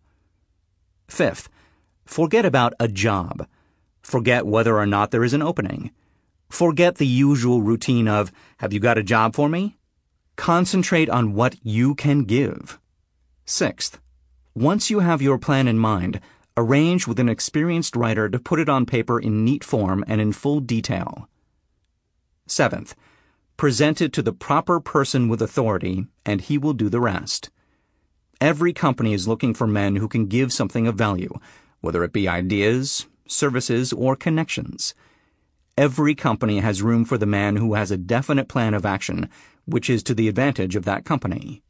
Fifth, forget about a job. Forget whether or not there is an opening. Forget the usual routine of, "Have you got a job for me?" Concentrate on what you can give. Sixth, once you have your plan in mind, arrange with an experienced writer to put it on paper in neat form and in full detail. Seventh, present it to the proper person with authority, and he will do the rest. Every company is looking for men who can give something of value, whether it be ideas, services, or connections. Every company has room for the man who has a definite plan of action, which is to the advantage of that company.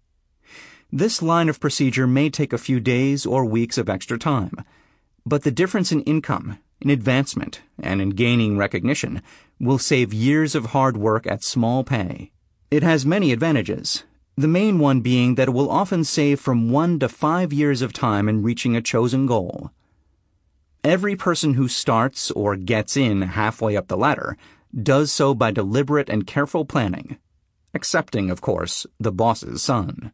This line of procedure may take a few days or weeks of extra time, but the difference in income, in advancement, and in gaining recognition will save years of hard work at small pay. It has many advantages, the main one being that it will often save from 1 to 5 years of time in reaching a chosen goal. Every person who starts or gets in halfway up the ladder does so by deliberate and careful planning, excepting, of course, the boss's son.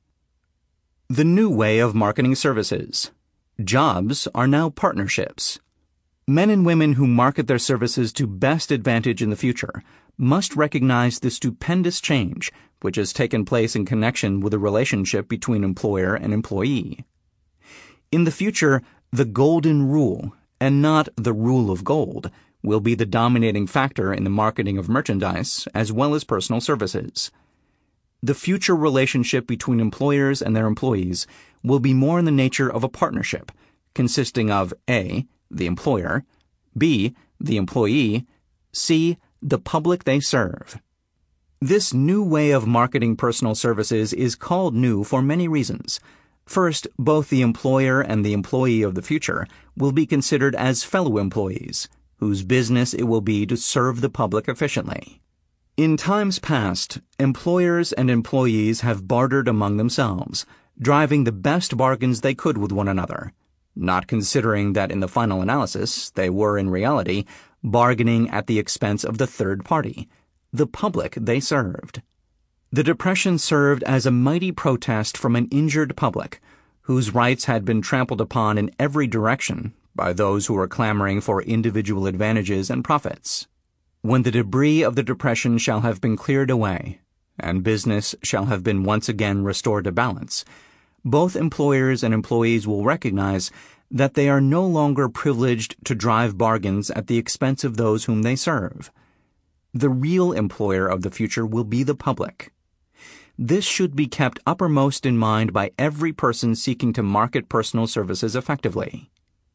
The new way of marketing services. Jobs are now partnerships. Men and women who market their services to best advantage in the future must recognize the stupendous change which has taken place in connection with the relationship between employer and employee. In the future, the golden rule, and not the rule of gold, will be the dominating factor in the marketing of merchandise as well as personal services. The future relationship between employers and their employees will be more in the nature of a partnership, consisting of A, the employer, B, the employee, C, the public they serve. This new way of marketing personal services is called new for many reasons. First, both the employer and the employee of the future will be considered as fellow employees, whose business it will be to serve the public efficiently. In times past, employers and employees have bartered among themselves, driving the best bargains they could with one another, not considering that in the final analysis they were in reality bargaining at the expense of the third party, the public they served. The Depression served as a mighty protest from an injured public, whose rights had been trampled upon in every direction by those who were clamoring for individual advantages and profits. When the debris of the Depression shall have been cleared away, and business shall have been once again restored to balance, both employers and employees will recognize that they are no longer privileged to drive bargains at the expense of those whom they serve. The real employer of the future will be the public. This should be kept uppermost in mind by every person seeking to market personal services effectively.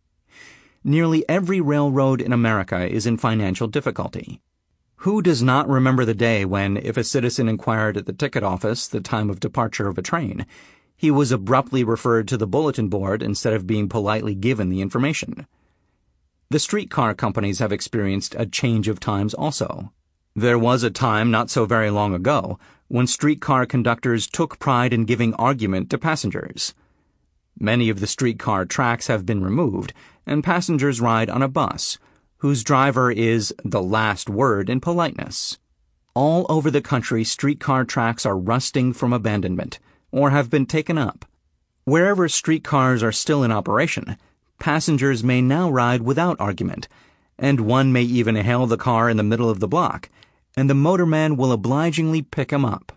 Nearly every railroad in America is in financial difficulty. Who does not remember the day when, if a citizen inquired at the ticket office the time of departure of a train, he was abruptly referred to the bulletin board instead of being politely given the information? The streetcar companies have experienced a change of times also. There was a time not so very long ago when streetcar conductors took pride in giving argument to passengers. Many of the streetcar tracks have been removed, and passengers ride on a bus, whose driver is the last word in politeness. All over the country, streetcar tracks are rusting from abandonment, or have been taken up. Wherever streetcars are still in operation, passengers may now ride without argument, and one may even hail the car in the middle of the block, and the motorman will obligingly pick him up.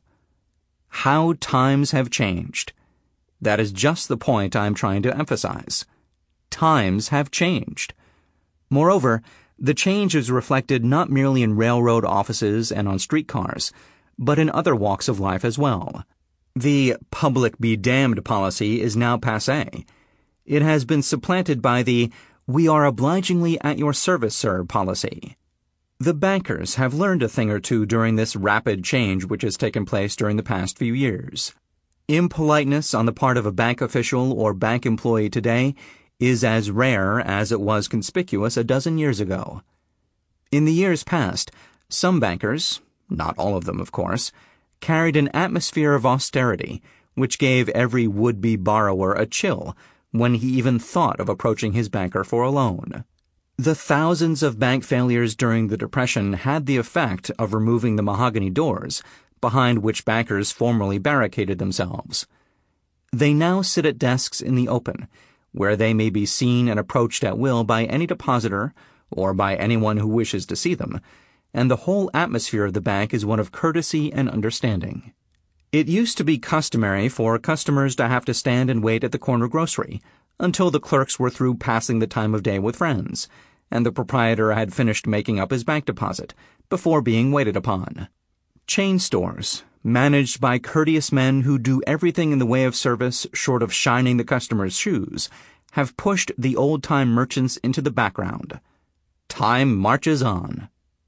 How times have changed. That is just the point I am trying to emphasize. Times have changed. Moreover, the change is reflected not merely in railroad offices and on streetcars, but in other walks of life as well. The public be damned policy is now passé. It has been supplanted by the "we are obligingly at your service, sir" policy. The bankers have learned a thing or two during this rapid change which has taken place during the past few years. Impoliteness on the part of a bank official or bank employee today is as rare as it was conspicuous a dozen years ago. In the years past, some bankers, not all of them of course, carried an atmosphere of austerity which gave every would-be borrower a chill when he even thought of approaching his banker for a loan. The thousands of bank failures during the Depression had the effect of removing the mahogany doors behind which bankers formerly barricaded themselves. They now sit at desks in the open, where they may be seen and approached at will by any depositor or by anyone who wishes to see them, and the whole atmosphere of the bank is one of courtesy and understanding. It used to be customary for customers to have to stand and wait at the corner grocery until the clerks were through passing the time of day with friends, and the proprietor had finished making up his bank deposit before being waited upon. Chain stores, managed by courteous men who do everything in the way of service short of shining the customer's shoes, have pushed the old-time merchants into the background. Time marches on.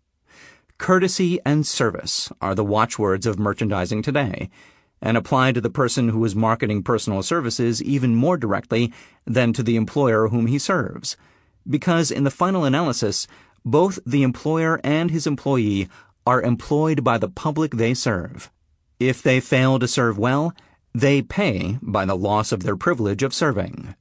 Courtesy and service are the watchwords of merchandising today, and apply to the person who is marketing personal services even more directly than to the employer whom he serves, because in the final analysis, both the employer and his employee are employed by the public they serve. If they fail to serve well, they pay by the loss of their privilege of serving.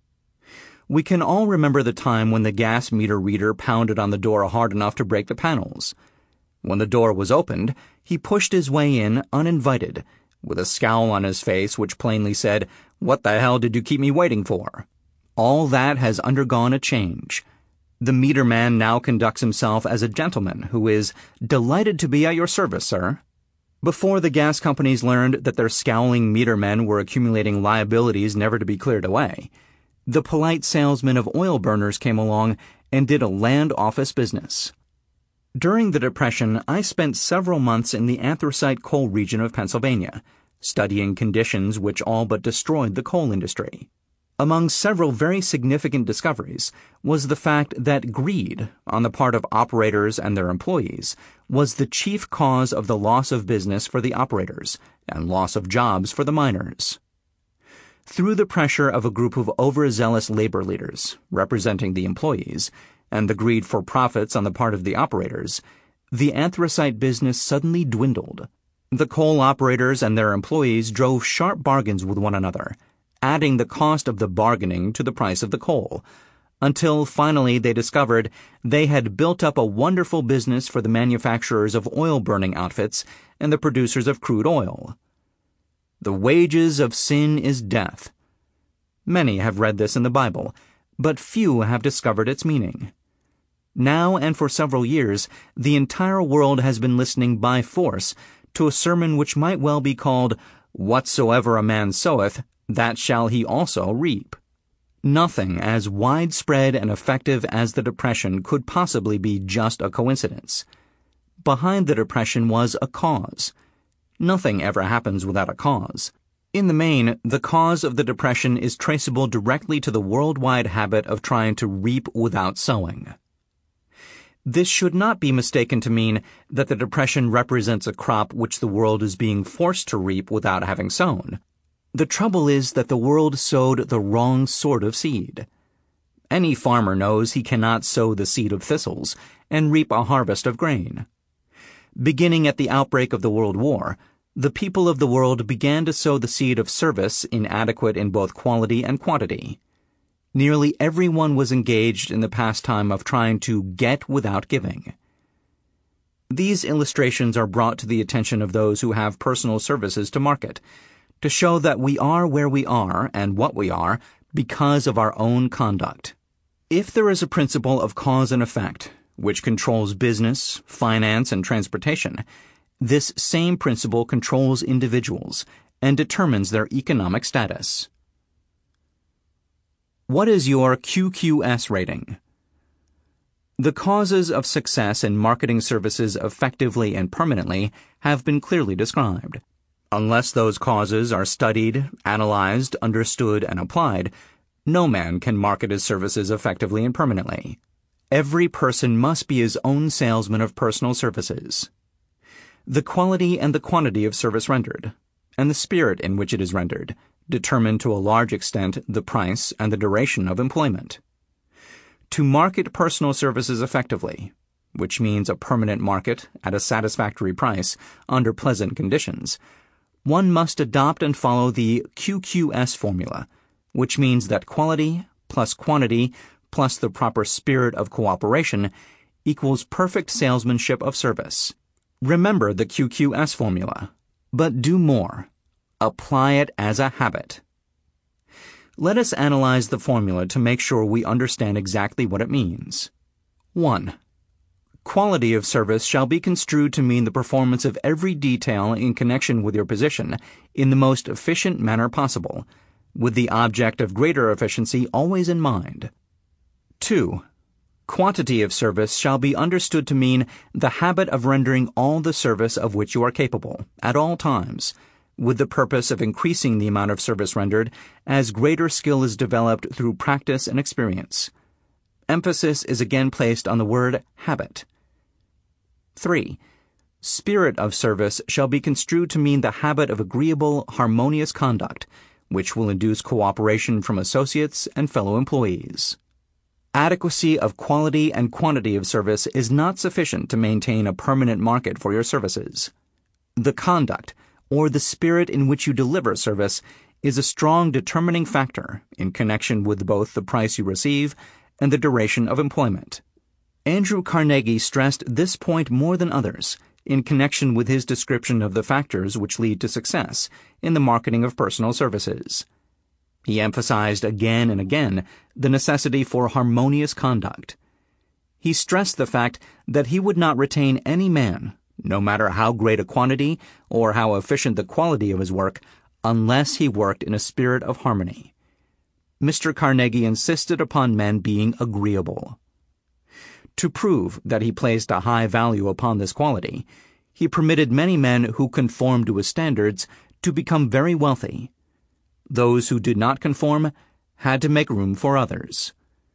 We can all remember the time when the gas meter reader pounded on the door hard enough to break the panels. When the door was opened, he pushed his way in uninvited, with a scowl on his face which plainly said, "What the hell did you keep me waiting for?" All that has undergone a change. The meter man now conducts himself as a gentleman who is delighted to be at your service, sir. Before the gas companies learned that their scowling meter men were accumulating liabilities never to be cleared away, the polite salesmen of oil burners came along and did a land office business. During the Depression, I spent several months in the anthracite coal region of Pennsylvania, studying conditions which all but destroyed the coal industry. Among several very significant discoveries was the fact that greed on the part of operators and their employees was the chief cause of the loss of business for the operators and loss of jobs for the miners. Through the pressure of a group of overzealous labor leaders representing the employees and the greed for profits on the part of the operators, the anthracite business suddenly dwindled. The coal operators and their employees drove sharp bargains with one another, adding the cost of the bargaining to the price of the coal, until finally they discovered they had built up a wonderful business for the manufacturers of oil-burning outfits and the producers of crude oil. The wages of sin is death. Many have read this in the Bible, but few have discovered its meaning. Now and for several years, the entire world has been listening by force to a sermon which might well be called, "Whatsoever a man soweth, that shall he also reap. Nothing as widespread and effective as the Depression could possibly be just a coincidence. Behind the Depression was a cause. Nothing ever happens without a cause. In the main, the cause of the Depression is traceable directly to the worldwide habit of trying to reap without sowing. This should not be mistaken to mean that the Depression represents a crop which the world is being forced to reap without having sown. The trouble is that the world sowed the wrong sort of seed. Any farmer knows he cannot sow the seed of thistles and reap a harvest of grain. Beginning at the outbreak of the World War, the people of the world began to sow the seed of service inadequate in both quality and quantity. Nearly everyone was engaged in the pastime of trying to get without giving. These illustrations are brought to the attention of those who have personal services to market, to show that we are where we are and what we are because of our own conduct. If there is a principle of cause and effect, which controls business, finance, and transportation, this same principle controls individuals and determines their economic status. What is your QQS rating? The causes of success in marketing services effectively and permanently have been clearly described. Unless those causes are studied, analyzed, understood, and applied, no man can market his services effectively and permanently. Every person must be his own salesman of personal services. The quality and the quantity of service rendered, and the spirit in which it is rendered, determine to a large extent the price and the duration of employment. To market personal services effectively, which means a permanent market at a satisfactory price under pleasant conditions, one must adopt and follow the QQS formula, which means that quality plus quantity plus the proper spirit of cooperation equals perfect salesmanship of service. Remember the QQS formula, but do more. Apply it as a habit. Let us analyze the formula to make sure we understand exactly what it means. 1. Quality of service shall be construed to mean the performance of every detail in connection with your position in the most efficient manner possible, with the object of greater efficiency always in mind. 2. Quantity of service shall be understood to mean the habit of rendering all the service of which you are capable, at all times, with the purpose of increasing the amount of service rendered as greater skill is developed through practice and experience. Emphasis is again placed on the word habit. 3. Spirit of service shall be construed to mean the habit of agreeable, harmonious conduct, which will induce cooperation from associates and fellow employees. Adequacy of quality and quantity of service is not sufficient to maintain a permanent market for your services. The conduct, or the spirit in which you deliver service, is a strong determining factor in connection with both the price you receive and the duration of employment. Andrew Carnegie stressed this point more than others in connection with his description of the factors which lead to success in the marketing of personal services. He emphasized again and again the necessity for harmonious conduct. He stressed the fact that he would not retain any man, no matter how great a quantity or how efficient the quality of his work, unless he worked in a spirit of harmony. Mr. Carnegie insisted upon men being agreeable. To prove that he placed a high value upon this quality, he permitted many men who conformed to his standards to become very wealthy. Those who did not conform had to make room for others.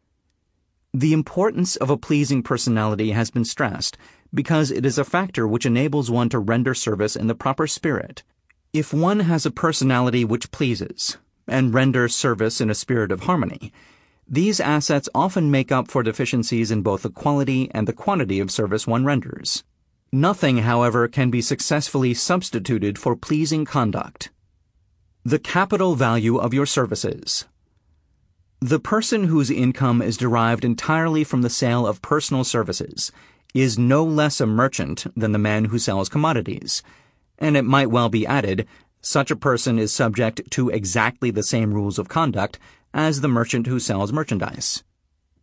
The importance of a pleasing personality has been stressed because it is a factor which enables one to render service in the proper spirit. If one has a personality which pleases and renders service in a spirit of harmony, these assets often make up for deficiencies in both the quality and the quantity of service one renders. Nothing, however, can be successfully substituted for pleasing conduct. The capital value of your services. The person whose income is derived entirely from the sale of personal services is no less a merchant than the man who sells commodities, and it might well be added, such a person is subject to exactly the same rules of conduct as the merchant who sells merchandise.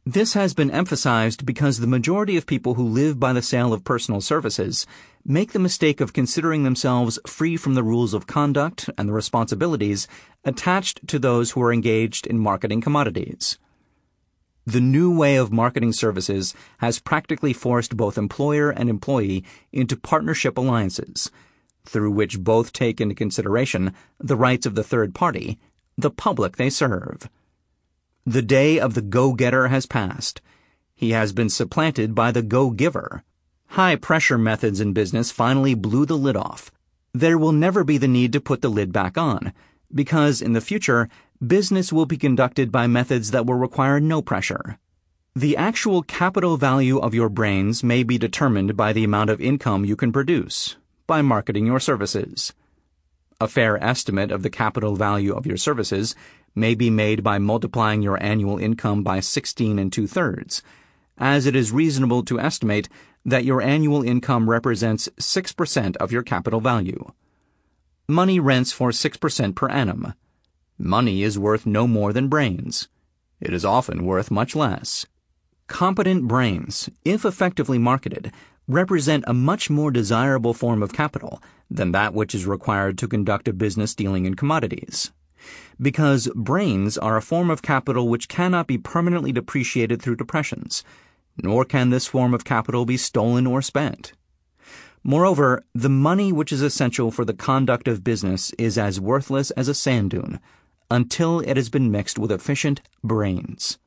This has been emphasized because the majority of people who live by the sale of personal services make the mistake of considering themselves free from the rules of conduct and the responsibilities attached to those who are engaged in marketing commodities. The new way of marketing services has practically forced both employer and employee into partnership alliances, through which both take into consideration the rights of the third party, the public they serve. The day of the go-getter has passed. He has been supplanted by the go-giver. High-pressure methods in business finally blew the lid off. There will never be the need to put the lid back on, because in the future, business will be conducted by methods that will require no pressure. The actual capital value of your brains may be determined by the amount of income you can produce, by marketing your services. A fair estimate of the capital value of your services may be made by multiplying your annual income by 16 2/3, as it is reasonable to estimate that your annual income represents 6% of your capital value. Money rents for 6% per annum. Money is worth no more than brains. It is often worth much less. Competent brains, if effectively marketed, represent a much more desirable form of capital than that which is required to conduct a business dealing in commodities. Because brains are a form of capital which cannot be permanently depreciated through depressions, nor can this form of capital be stolen or spent. Moreover, the money which is essential for the conduct of business is as worthless as a sand dune, until it has been mixed with efficient brains.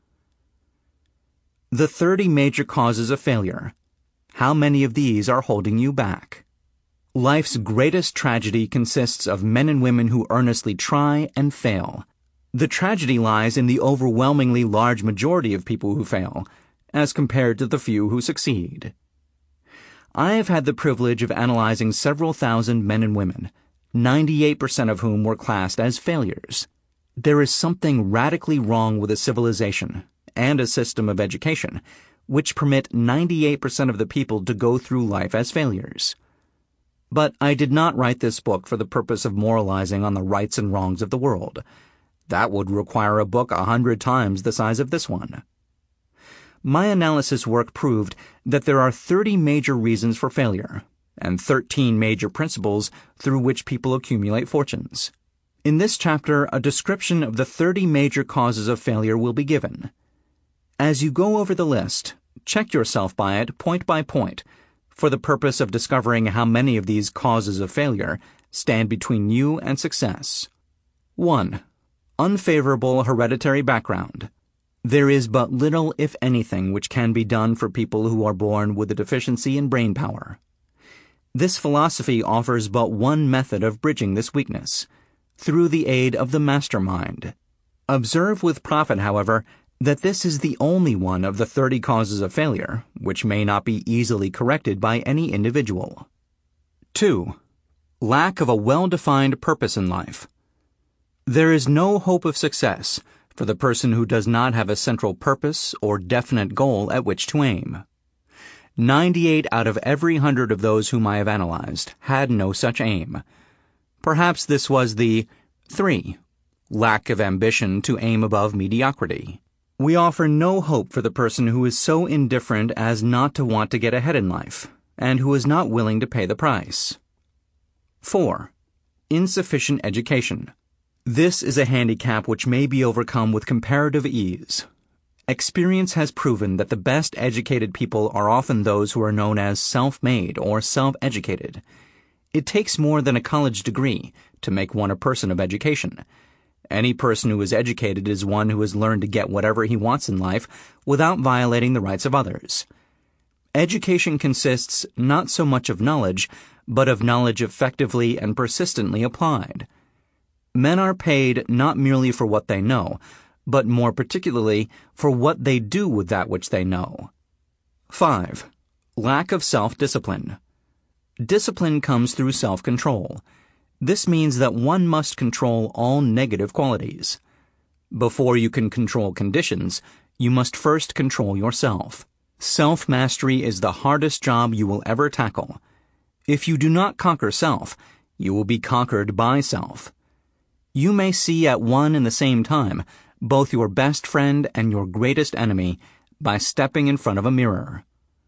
The 30 major causes of failure. How many of these are holding you back? Life's greatest tragedy consists of men and women who earnestly try and fail. The tragedy lies in the overwhelmingly large majority of people who fail, as compared to the few who succeed. I have had the privilege of analyzing several thousand men and women, 98% of whom were classed as failures. There is something radically wrong with a civilization and a system of education which permit 98% of the people to go through life as failures. But I did not write this book for the purpose of moralizing on the rights and wrongs of the world. That would require a book 100 times the size of this one. My analysis work proved that there are 30 major reasons for failure, and 13 major principles through which people accumulate fortunes. In this chapter, a description of the 30 major causes of failure will be given. As you go over the list, check yourself by it point by point, for the purpose of discovering how many of these causes of failure stand between you and success. 1. Unfavorable hereditary background. There is but little, if anything, which can be done for people who are born with a deficiency in brain power. This philosophy offers but one method of bridging this weakness, through the aid of the mastermind. Observe with profit, however, that this is the only one of the 30 causes of failure which may not be easily corrected by any individual. 2. Lack of a well-defined purpose in life. There is no hope of success for the person who does not have a central purpose or definite goal at which to aim. 98 out of every 100 of those whom I have analyzed had no such aim. Perhaps this was the 3. Lack of ambition to aim above mediocrity. We offer no hope for the person who is so indifferent as not to want to get ahead in life, and who is not willing to pay the price. 4. Insufficient education. This is a handicap which may be overcome with comparative ease. Experience has proven that the best educated people are often those who are known as self-made or self-educated. It takes more than a college degree to make one a person of education. Any person who is educated is one who has learned to get whatever he wants in life without violating the rights of others. Education consists not so much of knowledge, but of knowledge effectively and persistently applied. Men are paid not merely for what they know, but more particularly for what they do with that which they know. 5. Lack of self-discipline. Discipline comes through self-control. This means that one must control all negative qualities. Before you can control conditions, you must first control yourself. Self-mastery is the hardest job you will ever tackle. If you do not conquer self, you will be conquered by self. You may see at one and the same time both your best friend and your greatest enemy by stepping in front of a mirror.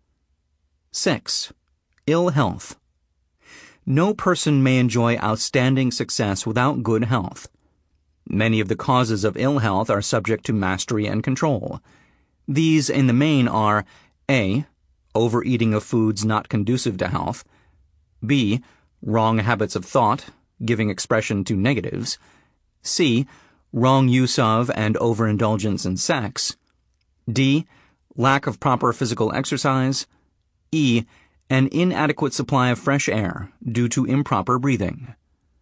6. Ill health. No person may enjoy outstanding success without good health. Many of the causes of ill health are subject to mastery and control. These, in the main, are A. Overeating of foods not conducive to health. B. Wrong habits of thought, giving expression to negatives. C. Wrong use of and overindulgence in sex. D. Lack of proper physical exercise. E. An inadequate supply of fresh air due to improper breathing.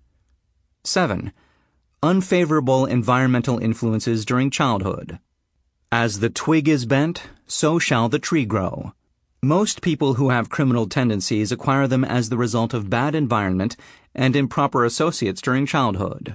7. Unfavorable environmental influences during childhood. As the twig is bent, so shall the tree grow. Most people who have criminal tendencies acquire them as the result of bad environment and improper associates during childhood.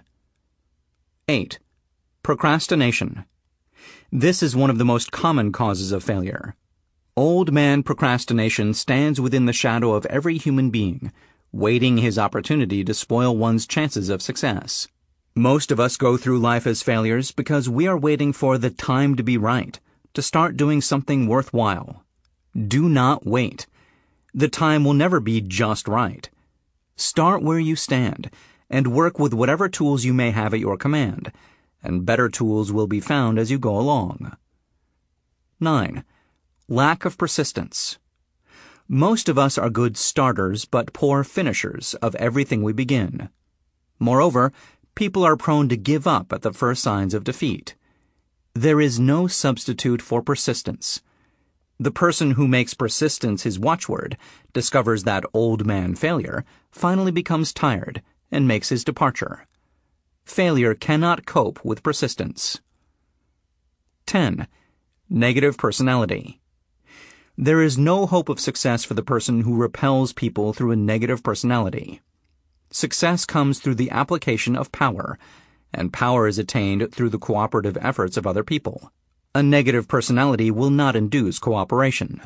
8. Procrastination. This is one of the most common causes of failure. Old man procrastination stands within the shadow of every human being, waiting his opportunity to spoil one's chances of success. Most of us go through life as failures because we are waiting for the time to be right, to start doing something worthwhile. Do not wait. The time will never be just right. Start where you stand, and work with whatever tools you may have at your command, and better tools will be found as you go along. 9. Lack of persistence. Most of us are good starters but poor finishers of everything we begin. Moreover, people are prone to give up at the first signs of defeat. There is no substitute for persistence. The person who makes persistence his watchword, discovers that old man failure, finally becomes tired, and makes his departure. Failure cannot cope with persistence. 10. Negative personality. There is no hope of success for the person who repels people through a negative personality. Success comes through the application of power, and power is attained through the cooperative efforts of other people. A negative personality will not induce cooperation.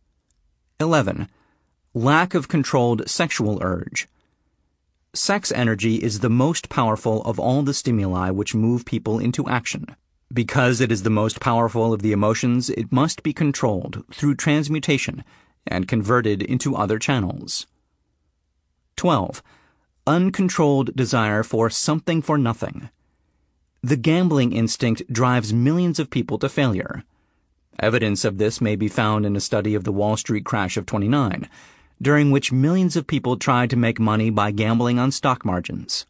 11. Lack of controlled sexual urge. Sex energy is the most powerful of all the stimuli which move people into action. Because it is the most powerful of the emotions, it must be controlled through transmutation and converted into other channels. 12. Uncontrolled desire for something for nothing. The gambling instinct drives millions of people to failure. Evidence of this may be found in a study of the Wall Street crash of '29, during which millions of people tried to make money by gambling on stock margins.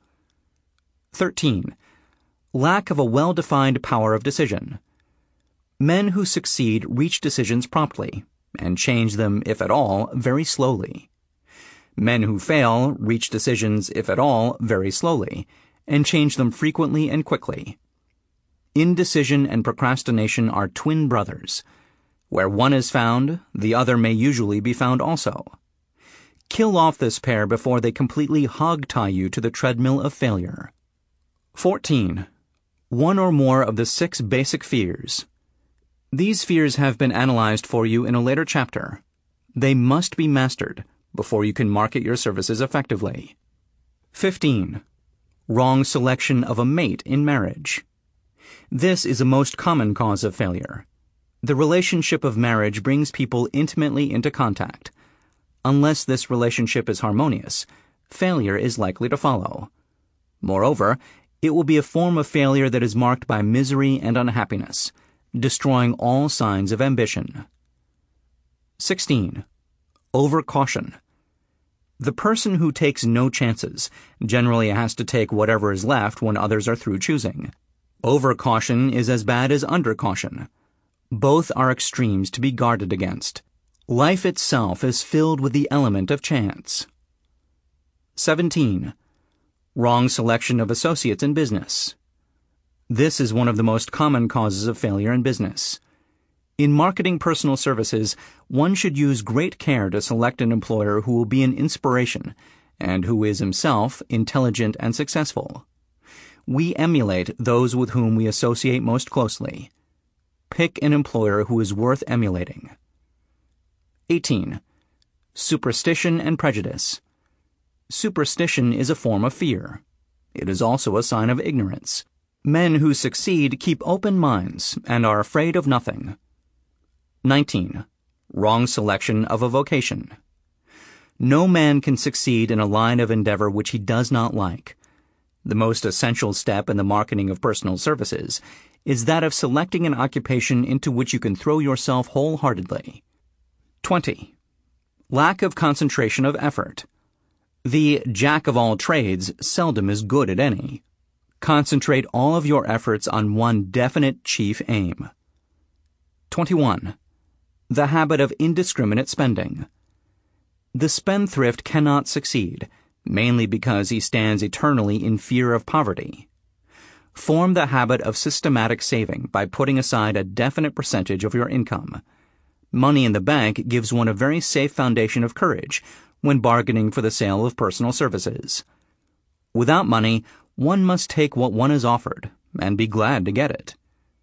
13. Lack of a well-defined power of decision. Men who succeed reach decisions promptly, and change them, if at all, very slowly. Men who fail reach decisions, if at all, very slowly, and change them frequently and quickly. Indecision and procrastination are twin brothers. Where one is found, the other may usually be found also. Kill off this pair before they completely hog-tie you to the treadmill of failure. 14. One or more of the 6 basic fears. These fears have been analyzed for you in a later chapter. They must be mastered before you can market your services effectively. 15. Wrong selection of a mate in marriage. This is a most common cause of failure. The relationship of marriage brings people intimately into contact. Unless this relationship is harmonious, failure is likely to follow. Moreover, it will be a form of failure that is marked by misery and unhappiness, destroying all signs of ambition. 16. Overcaution. The person who takes no chances generally has to take whatever is left when others are through choosing. Overcaution is as bad as undercaution. Both are extremes to be guarded against. Life itself is filled with the element of chance. 17. Wrong selection of associates in business. This is one of the most common causes of failure in business. In marketing personal services, one should use great care to select an employer who will be an inspiration and who is himself intelligent and successful. We emulate those with whom we associate most closely. Pick an employer who is worth emulating. 18. Superstition and prejudice. Superstition is a form of fear. It is also a sign of ignorance. Men who succeed keep open minds and are afraid of nothing. 19. Wrong selection of a vocation. No man can succeed in a line of endeavor which he does not like. The most essential step in the marketing of personal services is that of selecting an occupation into which you can throw yourself wholeheartedly. 20. Lack of concentration of effort. The jack of all trades seldom is good at any. Concentrate all of your efforts on one definite chief aim. 21. The habit of indiscriminate spending. The spendthrift cannot succeed, mainly because he stands eternally in fear of poverty. Form the habit of systematic saving by putting aside a definite percentage of your income. Money in the bank gives one a very safe foundation of courage when bargaining for the sale of personal services. Without money, one must take what one is offered and be glad to get it.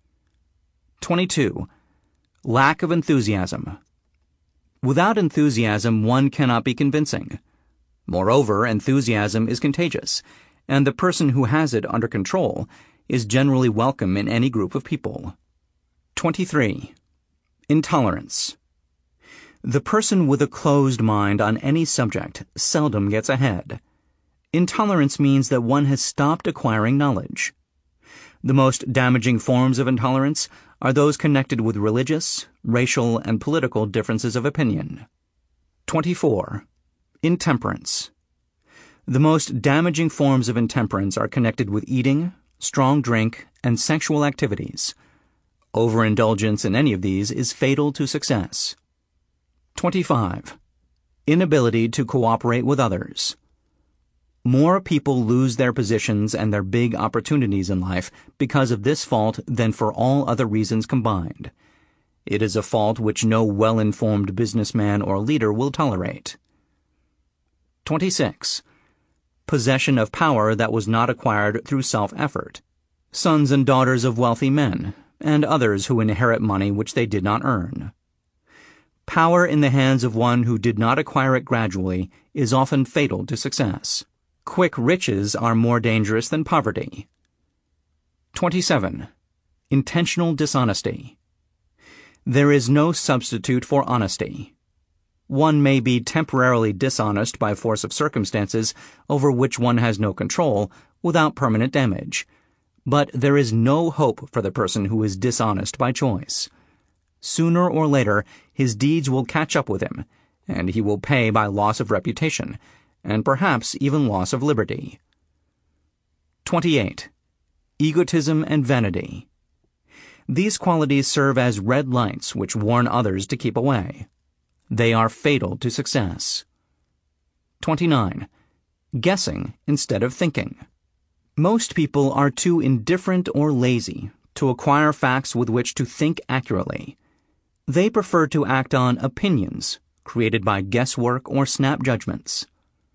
22. Lack of enthusiasm. Without enthusiasm, one cannot be convincing. Moreover, enthusiasm is contagious, and the person who has it under control is generally welcome in any group of people. 23. Intolerance. The person with a closed mind on any subject seldom gets ahead. Intolerance means that one has stopped acquiring knowledge. The most damaging forms of intolerance are those connected with religious, racial, and political differences of opinion. 24. Intemperance. The most damaging forms of intemperance are connected with eating, strong drink, and sexual activities. Overindulgence in any of these is fatal to success. 25. Inability to cooperate with others. More people lose their positions and their big opportunities in life because of this fault than for all other reasons combined. It is a fault which no well-informed businessman or leader will tolerate. 26. Possession of power that was not acquired through self-effort. Sons and daughters of wealthy men, and others who inherit money which they did not earn. Power in the hands of one who did not acquire it gradually is often fatal to success. Quick riches are more dangerous than poverty. 27. Intentional dishonesty. There is no substitute for honesty. One may be temporarily dishonest by force of circumstances over which one has no control without permanent damage, but there is no hope for the person who is dishonest by choice. Sooner or later, his deeds will catch up with him, and he will pay by loss of reputation, and perhaps even loss of liberty. 28. Egotism and vanity. These qualities serve as red lights which warn others to keep away. They are fatal to success. 29. Guessing instead of thinking. Most people are too indifferent or lazy to acquire facts with which to think accurately. They prefer to act on opinions created by guesswork or snap judgments.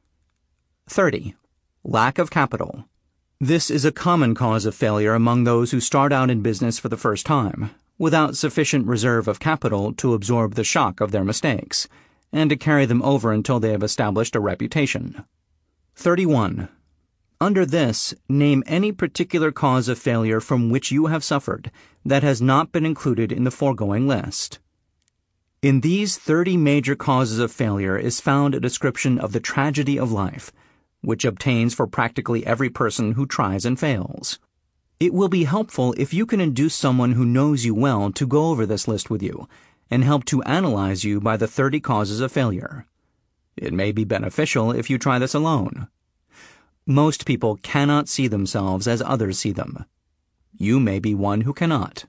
30. Lack of capital. This is a common cause of failure among those who start out in business for the first time, without sufficient reserve of capital to absorb the shock of their mistakes, and to carry them over until they have established a reputation. 31. Under this, name any particular cause of failure from which you have suffered that has not been included in the foregoing list. In these 30 major causes of failure is found a description of the tragedy of life, which obtains for practically every person who tries and fails. It will be helpful if you can induce someone who knows you well to go over this list with you and help to analyze you by the 30 causes of failure. It may be beneficial if you try this alone. Most people cannot see themselves as others see them. You may be one who cannot.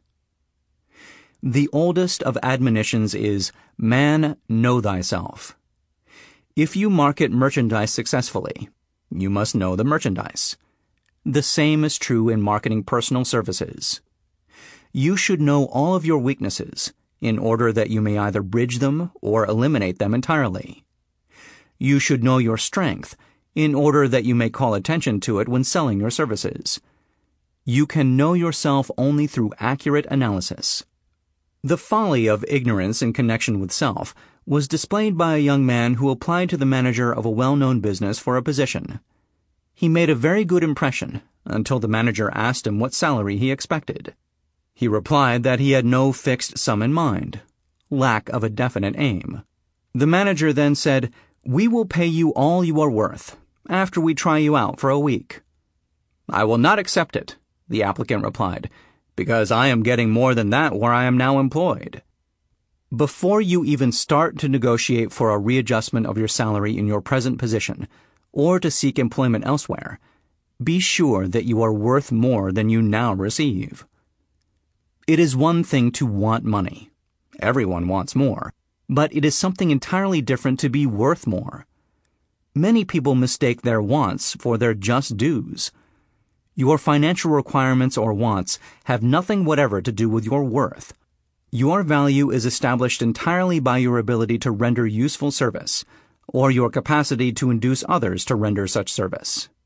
The oldest of admonitions is, "Man, know thyself." If you market merchandise successfully, you must know the merchandise. The same is true in marketing personal services. You should know all of your weaknesses in order that you may either bridge them or eliminate them entirely. You should know your strength in order that you may call attention to it when selling your services. You can know yourself only through accurate analysis. The folly of ignorance in connection with self was displayed by a young man who applied to the manager of a well-known business for a position. He made a very good impression until the manager asked him what salary he expected. He replied that he had no fixed sum in mind. lack of a definite aim. The manager then said, "We will pay you all you are worth after we try you out for a week." "I will not accept it," the applicant replied, "because I am getting more than that where I am now employed." Before you even start to negotiate for a readjustment of your salary in your present position, or to seek employment elsewhere, be sure that you are worth more than you now receive. It is one thing to want money. Everyone wants more. But it is something entirely different to be worth more. Many people mistake their wants for their just dues. Your financial requirements or wants have nothing whatever to do with your worth. Your value is established entirely by your ability to render useful service, or your capacity to induce others to render such service.